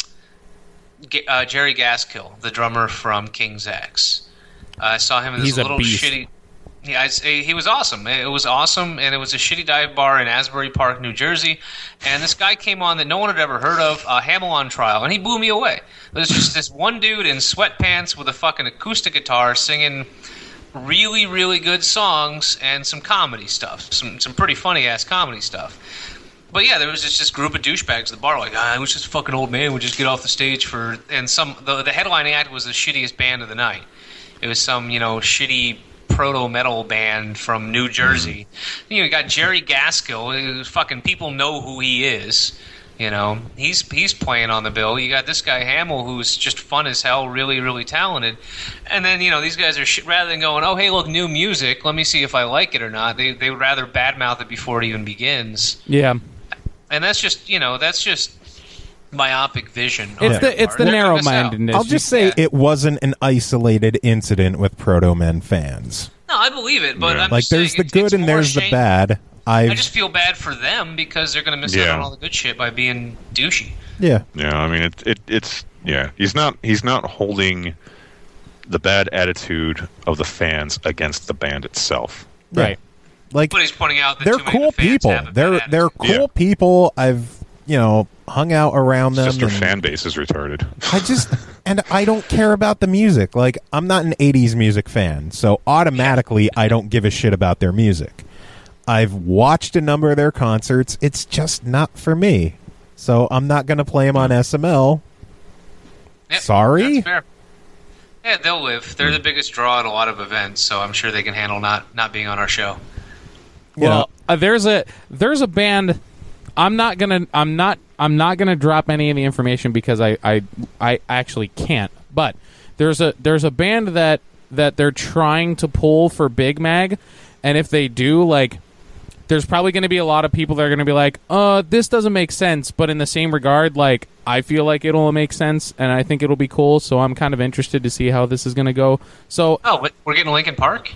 G- uh, Jerry Gaskill, the drummer from King's X. I saw him in this He's a little beast. shitty. Yeah, I, he was awesome. It was awesome, and it was a shitty dive bar in Asbury Park, New Jersey. And this guy came on that no one had ever heard of, uh, Hamill on Trial, and he blew me away. There's just this one dude in sweatpants with a fucking acoustic guitar singing really, really good songs and some comedy stuff, some some pretty funny ass comedy stuff. But yeah, there was just this group of douchebags at the bar, like, ah, I wish this fucking old man would just get off the stage for. And some the the headlining act was the shittiest band of the night. It was some you know shitty proto metal band from New Jersey. You know, you got Jerry Gaskill. It was fucking people know who he is. You know, he's he's playing on the bill. You got this guy Hamill, who's just fun as hell, really, really talented. And then you know these guys are sh- rather than going, oh hey, look, new music. Let me see if I like it or not. They they would rather badmouth it before it even begins. Yeah. And that's just you know that's just myopic vision. on It's their the it's part. the They're gonna narrow miss out. mindedness. I'll just say Yeah. it wasn't an isolated incident with Proto Men fans. No, I believe it, but Yeah. I'm Like just there's saying the it's- good it's and more there's the shame- bad. I've I just feel bad for them because they're going to miss out Yeah. on all the good shit by being douchey. yeah. Yeah, I mean, it, it it's yeah. He's not he's not holding the bad attitude of the fans against the band itself. right. Like But he's pointing out that they're too many cool of the fans people. have a They're bad they're attitude. cool Yeah. people. I've you know hung out around It's them. just their and fan base is retarded. I just and I don't care about the music. Like I'm not an eighties music fan, so automatically I don't give a shit about their music. I've watched a number of their concerts. It's just not for me. So I'm not going to play them on S M L. Yep, Sorry? that's fair. Yeah, they'll live. They're the biggest draw at a lot of events, so I'm sure they can handle not, not being on our show. You Well, know, uh, there's a there's a band. I'm not gonna I'm not I'm not gonna drop any of the information because I I, I actually can't. But there's a there's a band that that they're trying to pull for Big Mag, and if they do, like there's probably going to be a lot of people that are going to be like, uh, this doesn't make sense. But in the same regard, like, I feel like it'll make sense, and I think it'll be cool. So I'm kind of interested to see how this is going to go. So, Oh, but we're getting Linkin Park?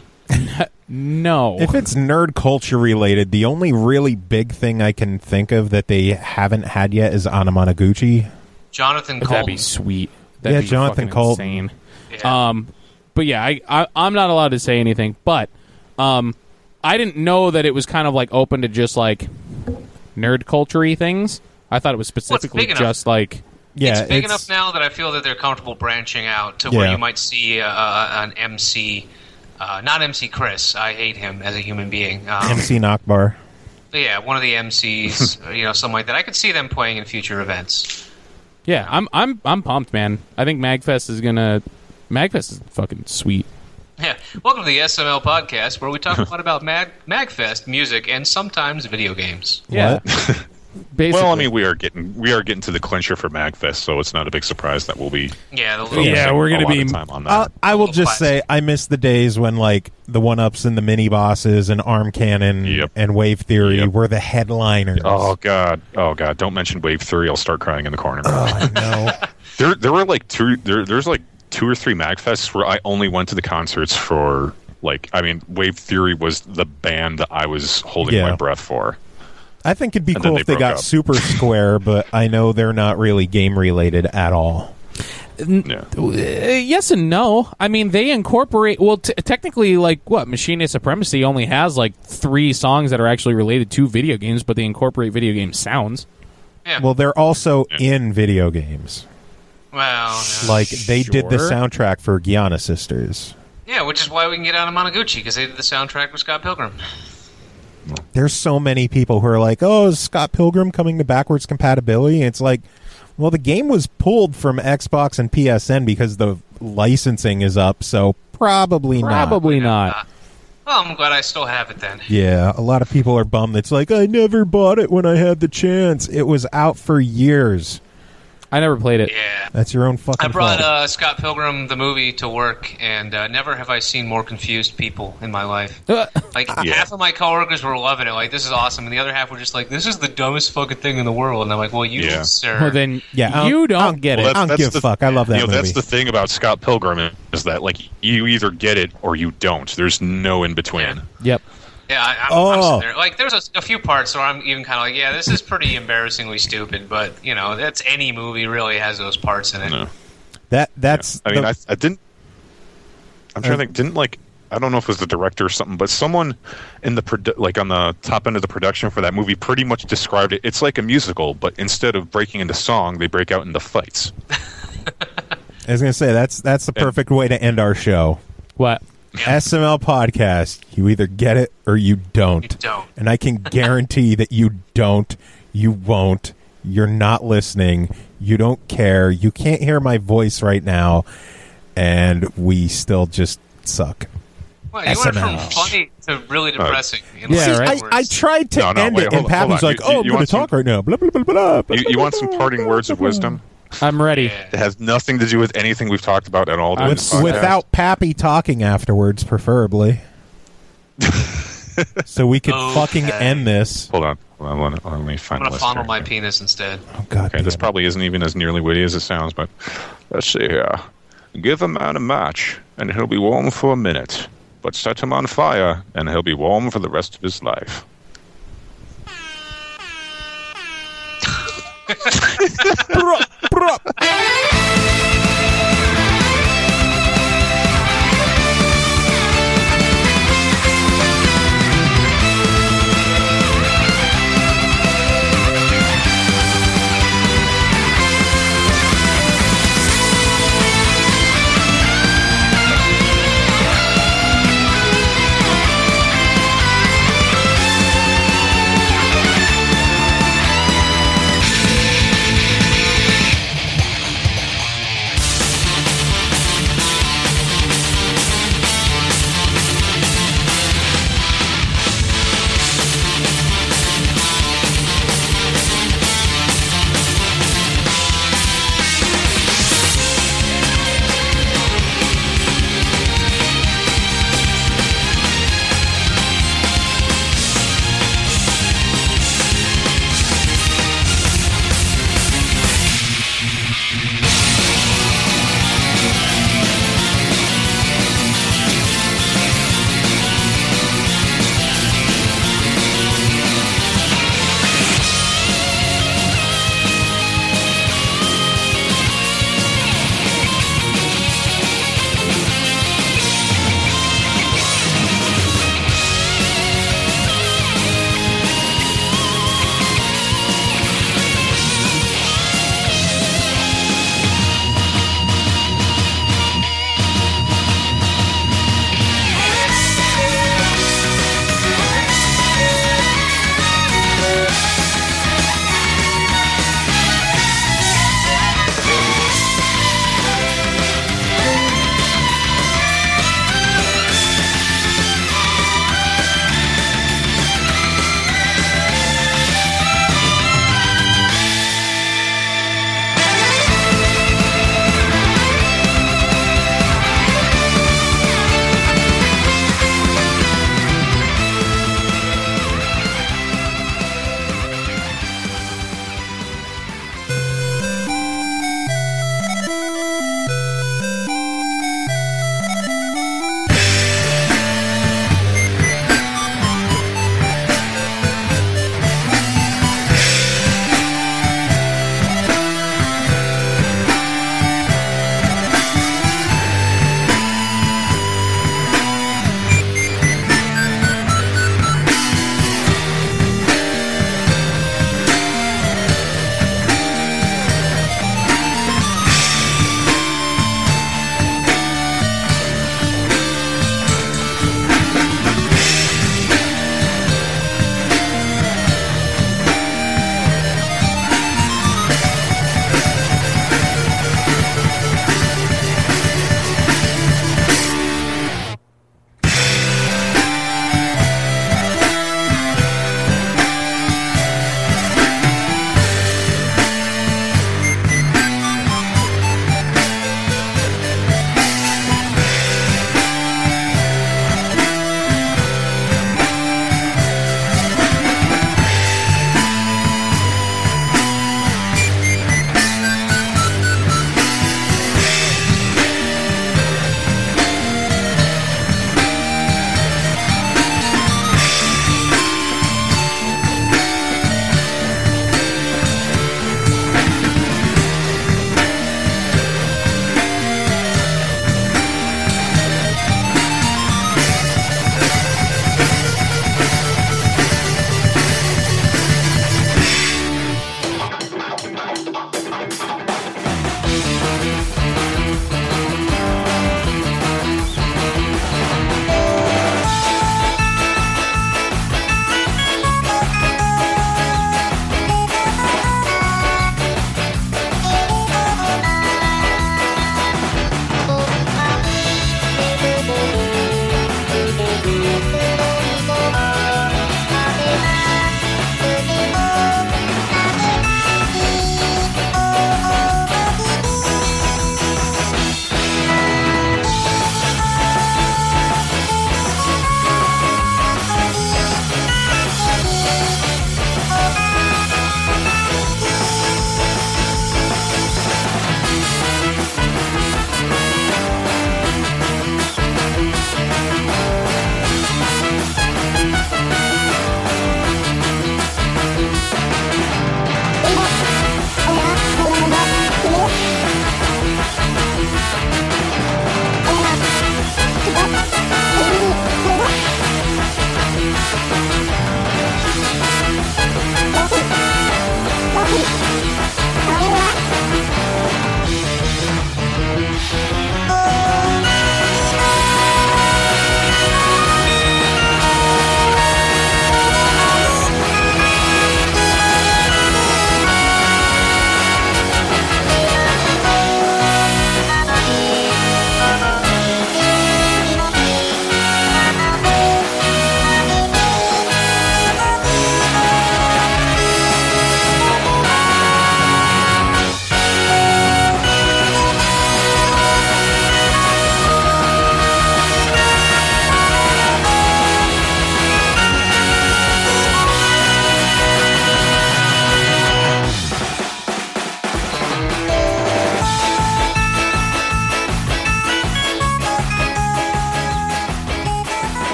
no. If it's nerd culture related, the only really big thing I can think of that they haven't had yet is Anamanaguchi. Jonathan That'd be Colton. sweet. That'd Yeah, be Jonathan fucking Colton. insane. Yeah. Um, but yeah, I, I I'm not allowed to say anything. But um, I didn't know that it was kind of like open to just like nerd culture-y things. I thought it was specifically big enough. just like Yeah, it's big it's- enough now that I feel that they're comfortable branching out to where Yeah. you might see uh, uh, an M C, uh, not M C Chris. I hate him as a human being. Um, M C Nakbar. Yeah, one of the M Cs, you know, something like that. I could see them playing in future events. yeah. I'm I'm I'm pumped, man. I think Magfest is gonna Magfest is fucking sweet. Yeah, welcome to the S M L podcast, where we talk a lot about Mag Magfest music and sometimes video games. Yeah. What? Basically. Well, I mean, we are getting we are getting to the clincher for Magfest, so it's not a big surprise that we'll be Yeah, the little, Yeah, we're gonna a lot be- of time on that. Uh, I will Little just say I miss the days when like the one ups and the mini bosses and Arm Cannon Yep. and Wave Theory Yep. were the headliners. oh god, oh god! Don't mention Wave Three. I'll start crying in the corner. I know. There, there were like two. There, there's like two or three Magfests where I only went to the concerts for like. I mean, Wave Theory was the band that I was holding Yeah. my breath for. I think it'd be And then cool they if they broke got up. Super Square, but I know they're not really game related at all. Yeah. Uh, yes and no. I mean, they incorporate. Well, t- technically, like what Machine Supremacy only has like three songs that are actually related to video games, but they incorporate video game sounds. yeah. Well, they're also in video games. well, yeah. Like they did the Sure. soundtrack for Gianna Sisters. yeah, which is why we can get out of Monoguchi because they did the soundtrack with Scott Pilgrim. There's so many people who are like, "Oh, is Scott Pilgrim coming to backwards compatibility?" And it's like, well, the game was pulled from Xbox and P S N because the licensing is up, so probably, not. Probably not. Uh, well, I'm glad I still have it then. Yeah, a lot of people are bummed. It's like, I never bought it when I had the chance. It was out for years. I never played it. Yeah. That's your own fucking I brought fault. uh, Scott Pilgrim the movie to work, and uh, never have I seen more confused people in my life. Uh, Like Yeah. half of my coworkers were loving it, like this is awesome, and the other half were just like, this is the dumbest fucking thing in the world. And I'm like, well, you, Yeah. sir. well, then Yeah, you I'll- don't I'll- get Well, it. I don't give a fuck. I love that you know, movie. That's the thing about Scott Pilgrim is that like you either get it or you don't. There's no in between. Yep. Yeah, I, I'm, Oh. I'm sitting there. Like, there's a, a few parts where I'm even kind of like, yeah, this is pretty embarrassingly stupid, but you know, that's any movie really has those parts in it. No. that that's. I mean, the- I, I didn't. I'm trying Uh, to think. Didn't like. I don't know if it was the director or something, but someone in the produ- like on the top end of the production for that movie pretty much described it. It's like a musical, but instead of breaking into song, they break out into fights. I was gonna say that's that's the perfect way to end our show. What? S M L podcast. You either get it or you don't. You don't. And I can guarantee that you don't. You won't. You're not listening. You don't care. You can't hear my voice right now. And we still just suck. Well, you went S M from L. funny to really depressing. in Yeah, like See, right. words. I, I tried to No, no, end wait, it, hold and on, hold Pat was on. like, You- "Oh, you I'm going to want some- talk right now." Blah blah blah blah. blah You, you want some parting words of wisdom? I'm ready. Yeah. It has nothing to do with anything we've talked about at all. during I'm this With- podcast. Without Pappy talking afterwards, preferably, so we could Okay. fucking end this. Hold on. Hold on, let, let me find I'm the gonna list fondle here. my penis instead. Oh God! Okay, damn this it. probably isn't even as nearly witty as it sounds, but let's see here. Give a man a match, and he'll be warm for a minute. But set him on fire, and he'll be warm for the rest of his life. Bruh, bruh.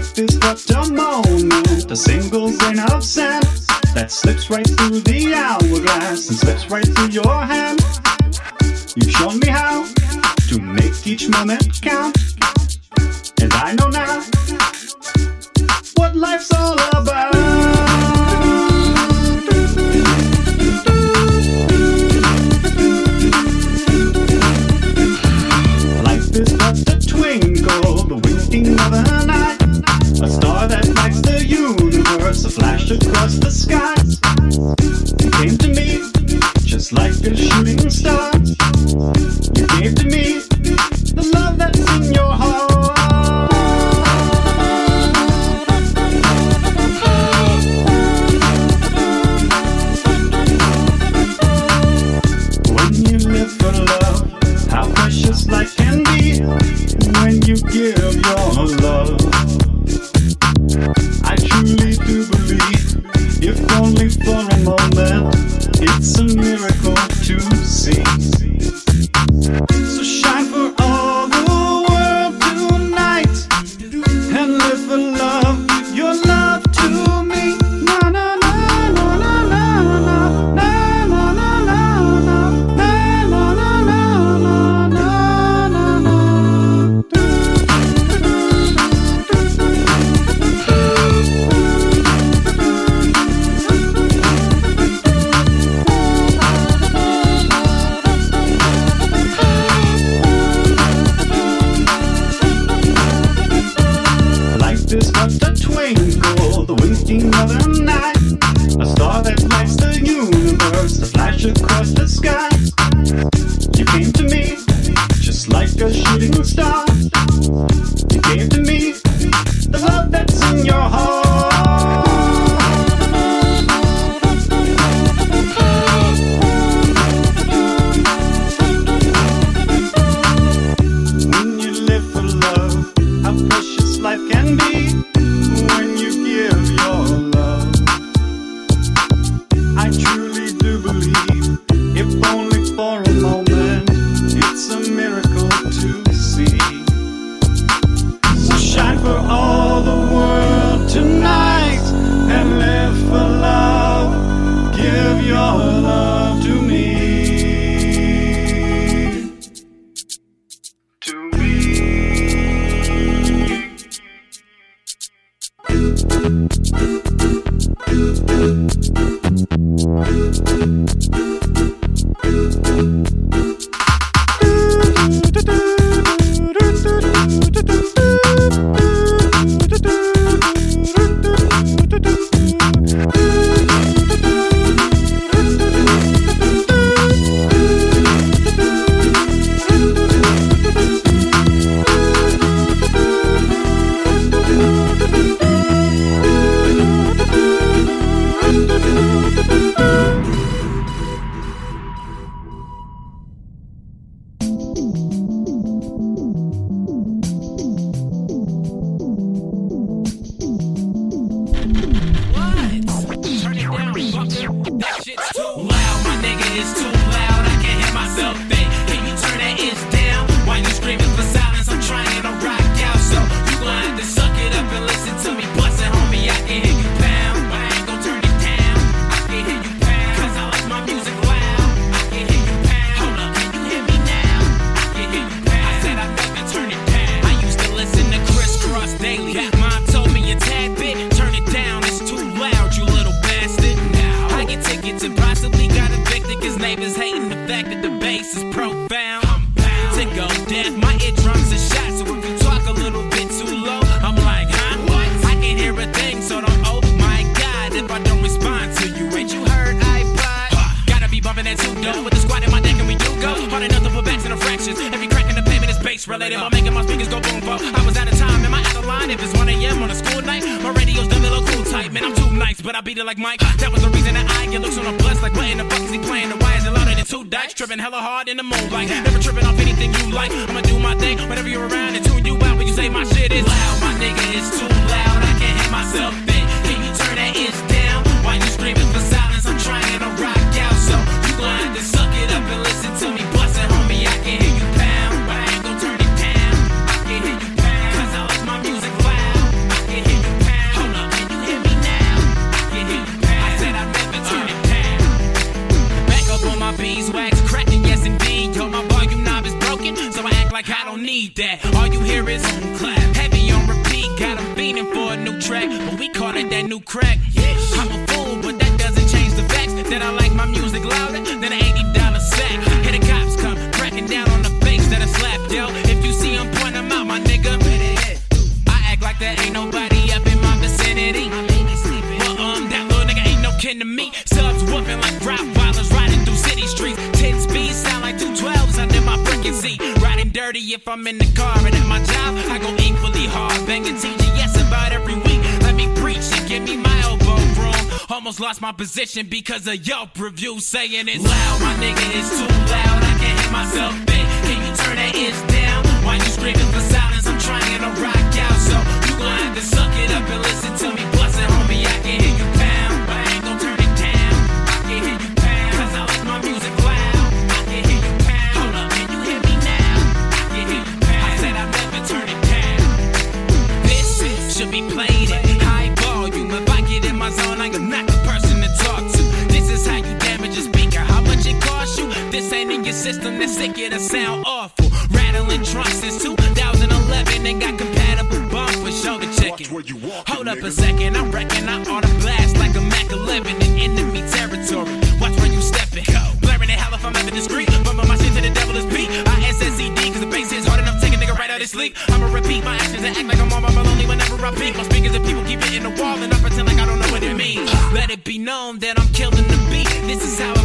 Life is but a moment, a single grain of sand that slips right through the hourglass and slips right through your hand. You've shown me how to make each moment count, and I know now what life's all about. Life is but a twinkle, the winking of an eye, a star that lights the universe, a flash across the sky. You came to me just like a shooting star. You gave to me the love that's in your heart. When you live for love, how precious life can be. When you give your love, I truly do believe, if only for a moment, it's a miracle to see. So shine for all the world tonight, and live for love, give your love to me. Na na na na na na na na na na na na na na na na na. Life is but a twinkle, the winking of an eye, a star that lights the universe, a flash across the sky. You came to me just like a shooting star. You gave to me the love that's in your heart. When you live for love, how precious life can be. When you give your love, I truly do believe, if only for a moment, it's a miracle to see. So shine for all the world tonight, and live for love, give your love to me. To me. Related, I'm making my speakers go boom, boom. I was out of time, am I out of line? If it's one a.m. on a school night, my radio's done a little cool type. Man, I'm too nice, but I beat it like Mike. That was the reason that I get looks on a bus. Like, what in the fuck is he playing? The wires are louder than two dice. Tripping hella hard in the moonlight. Never tripping off anything you like. I'ma do my thing, whenever you're around and tune you out. When you say my shit is loud, my nigga is too loud. I can't hear myself think. Can you turn that itch down? Why you screaming for silence? I'm trying to rock out, so you gon' have to suck it up and listen to me bust it, homie. I can hear you pound, but I ain't gon' turn it down. I can hear you pound, cause I like my music loud. I can hear beeswax cracking, yes indeed. Yo, my volume knob is broken, so I act like I don't need that. All you hear is on clap, heavy on repeat. Got them beating for a new track, but we call it that new crack. I'm a fool, but that doesn't change the facts that I like my music louder than an eighty dollar sack. Here the cops come, cracking down on the fakes that I slapped, yo. If you see them, point them out, my nigga. I act like there ain't nobody up in my vicinity. Well, um, that little nigga ain't no kin to me. Subs whooping like Rottweilers riding through city streets. ten speeds sound like two twelves under my freaking seat. Riding dirty if I'm in the car, and at my job, I go equally hard. Banging T G S about every week. Let me preach and give me my elbow room. Almost lost my position because of Yelp reviews saying it's loud. My nigga, it's too loud. I can't hear myself think. Can you turn that itch down? Why you screaming for silence? I'm trying to rock out, so you gon' have to suck it up and listen to me. Plus it, homie, I can hear you pound, but I ain't gon' turn it down. I can hear you pound, cause I like my music loud. I can hear you pound. Hold up, can you hear me now? I can hear you pound. I said I'll never turn it down. This should be played at high volume. If I get in my zone, I am not the person to talk to. This is how you damage a speaker. How much it costs you? This ain't in your system. That's sick, it'll sound awful. Rattling trunks since two thousand eleven and got compatible bumpers. Shoulder checking. Hold up a second. I reckon I ought to blast like a Mac eleven in enemy territory. Watch where you stepping. Blaring the hell if I'm ever discreet. Bumping my shit to the devil is beat. I S S E D cause the bass hits hard enough to take a nigga right out of sleep. I'ma repeat my actions and act like I'm on my lonely whenever I peek. My speakers and people keep hitting the wall and I pretend like I don't know what it means. Let it be known that I'm killing the beat. This is how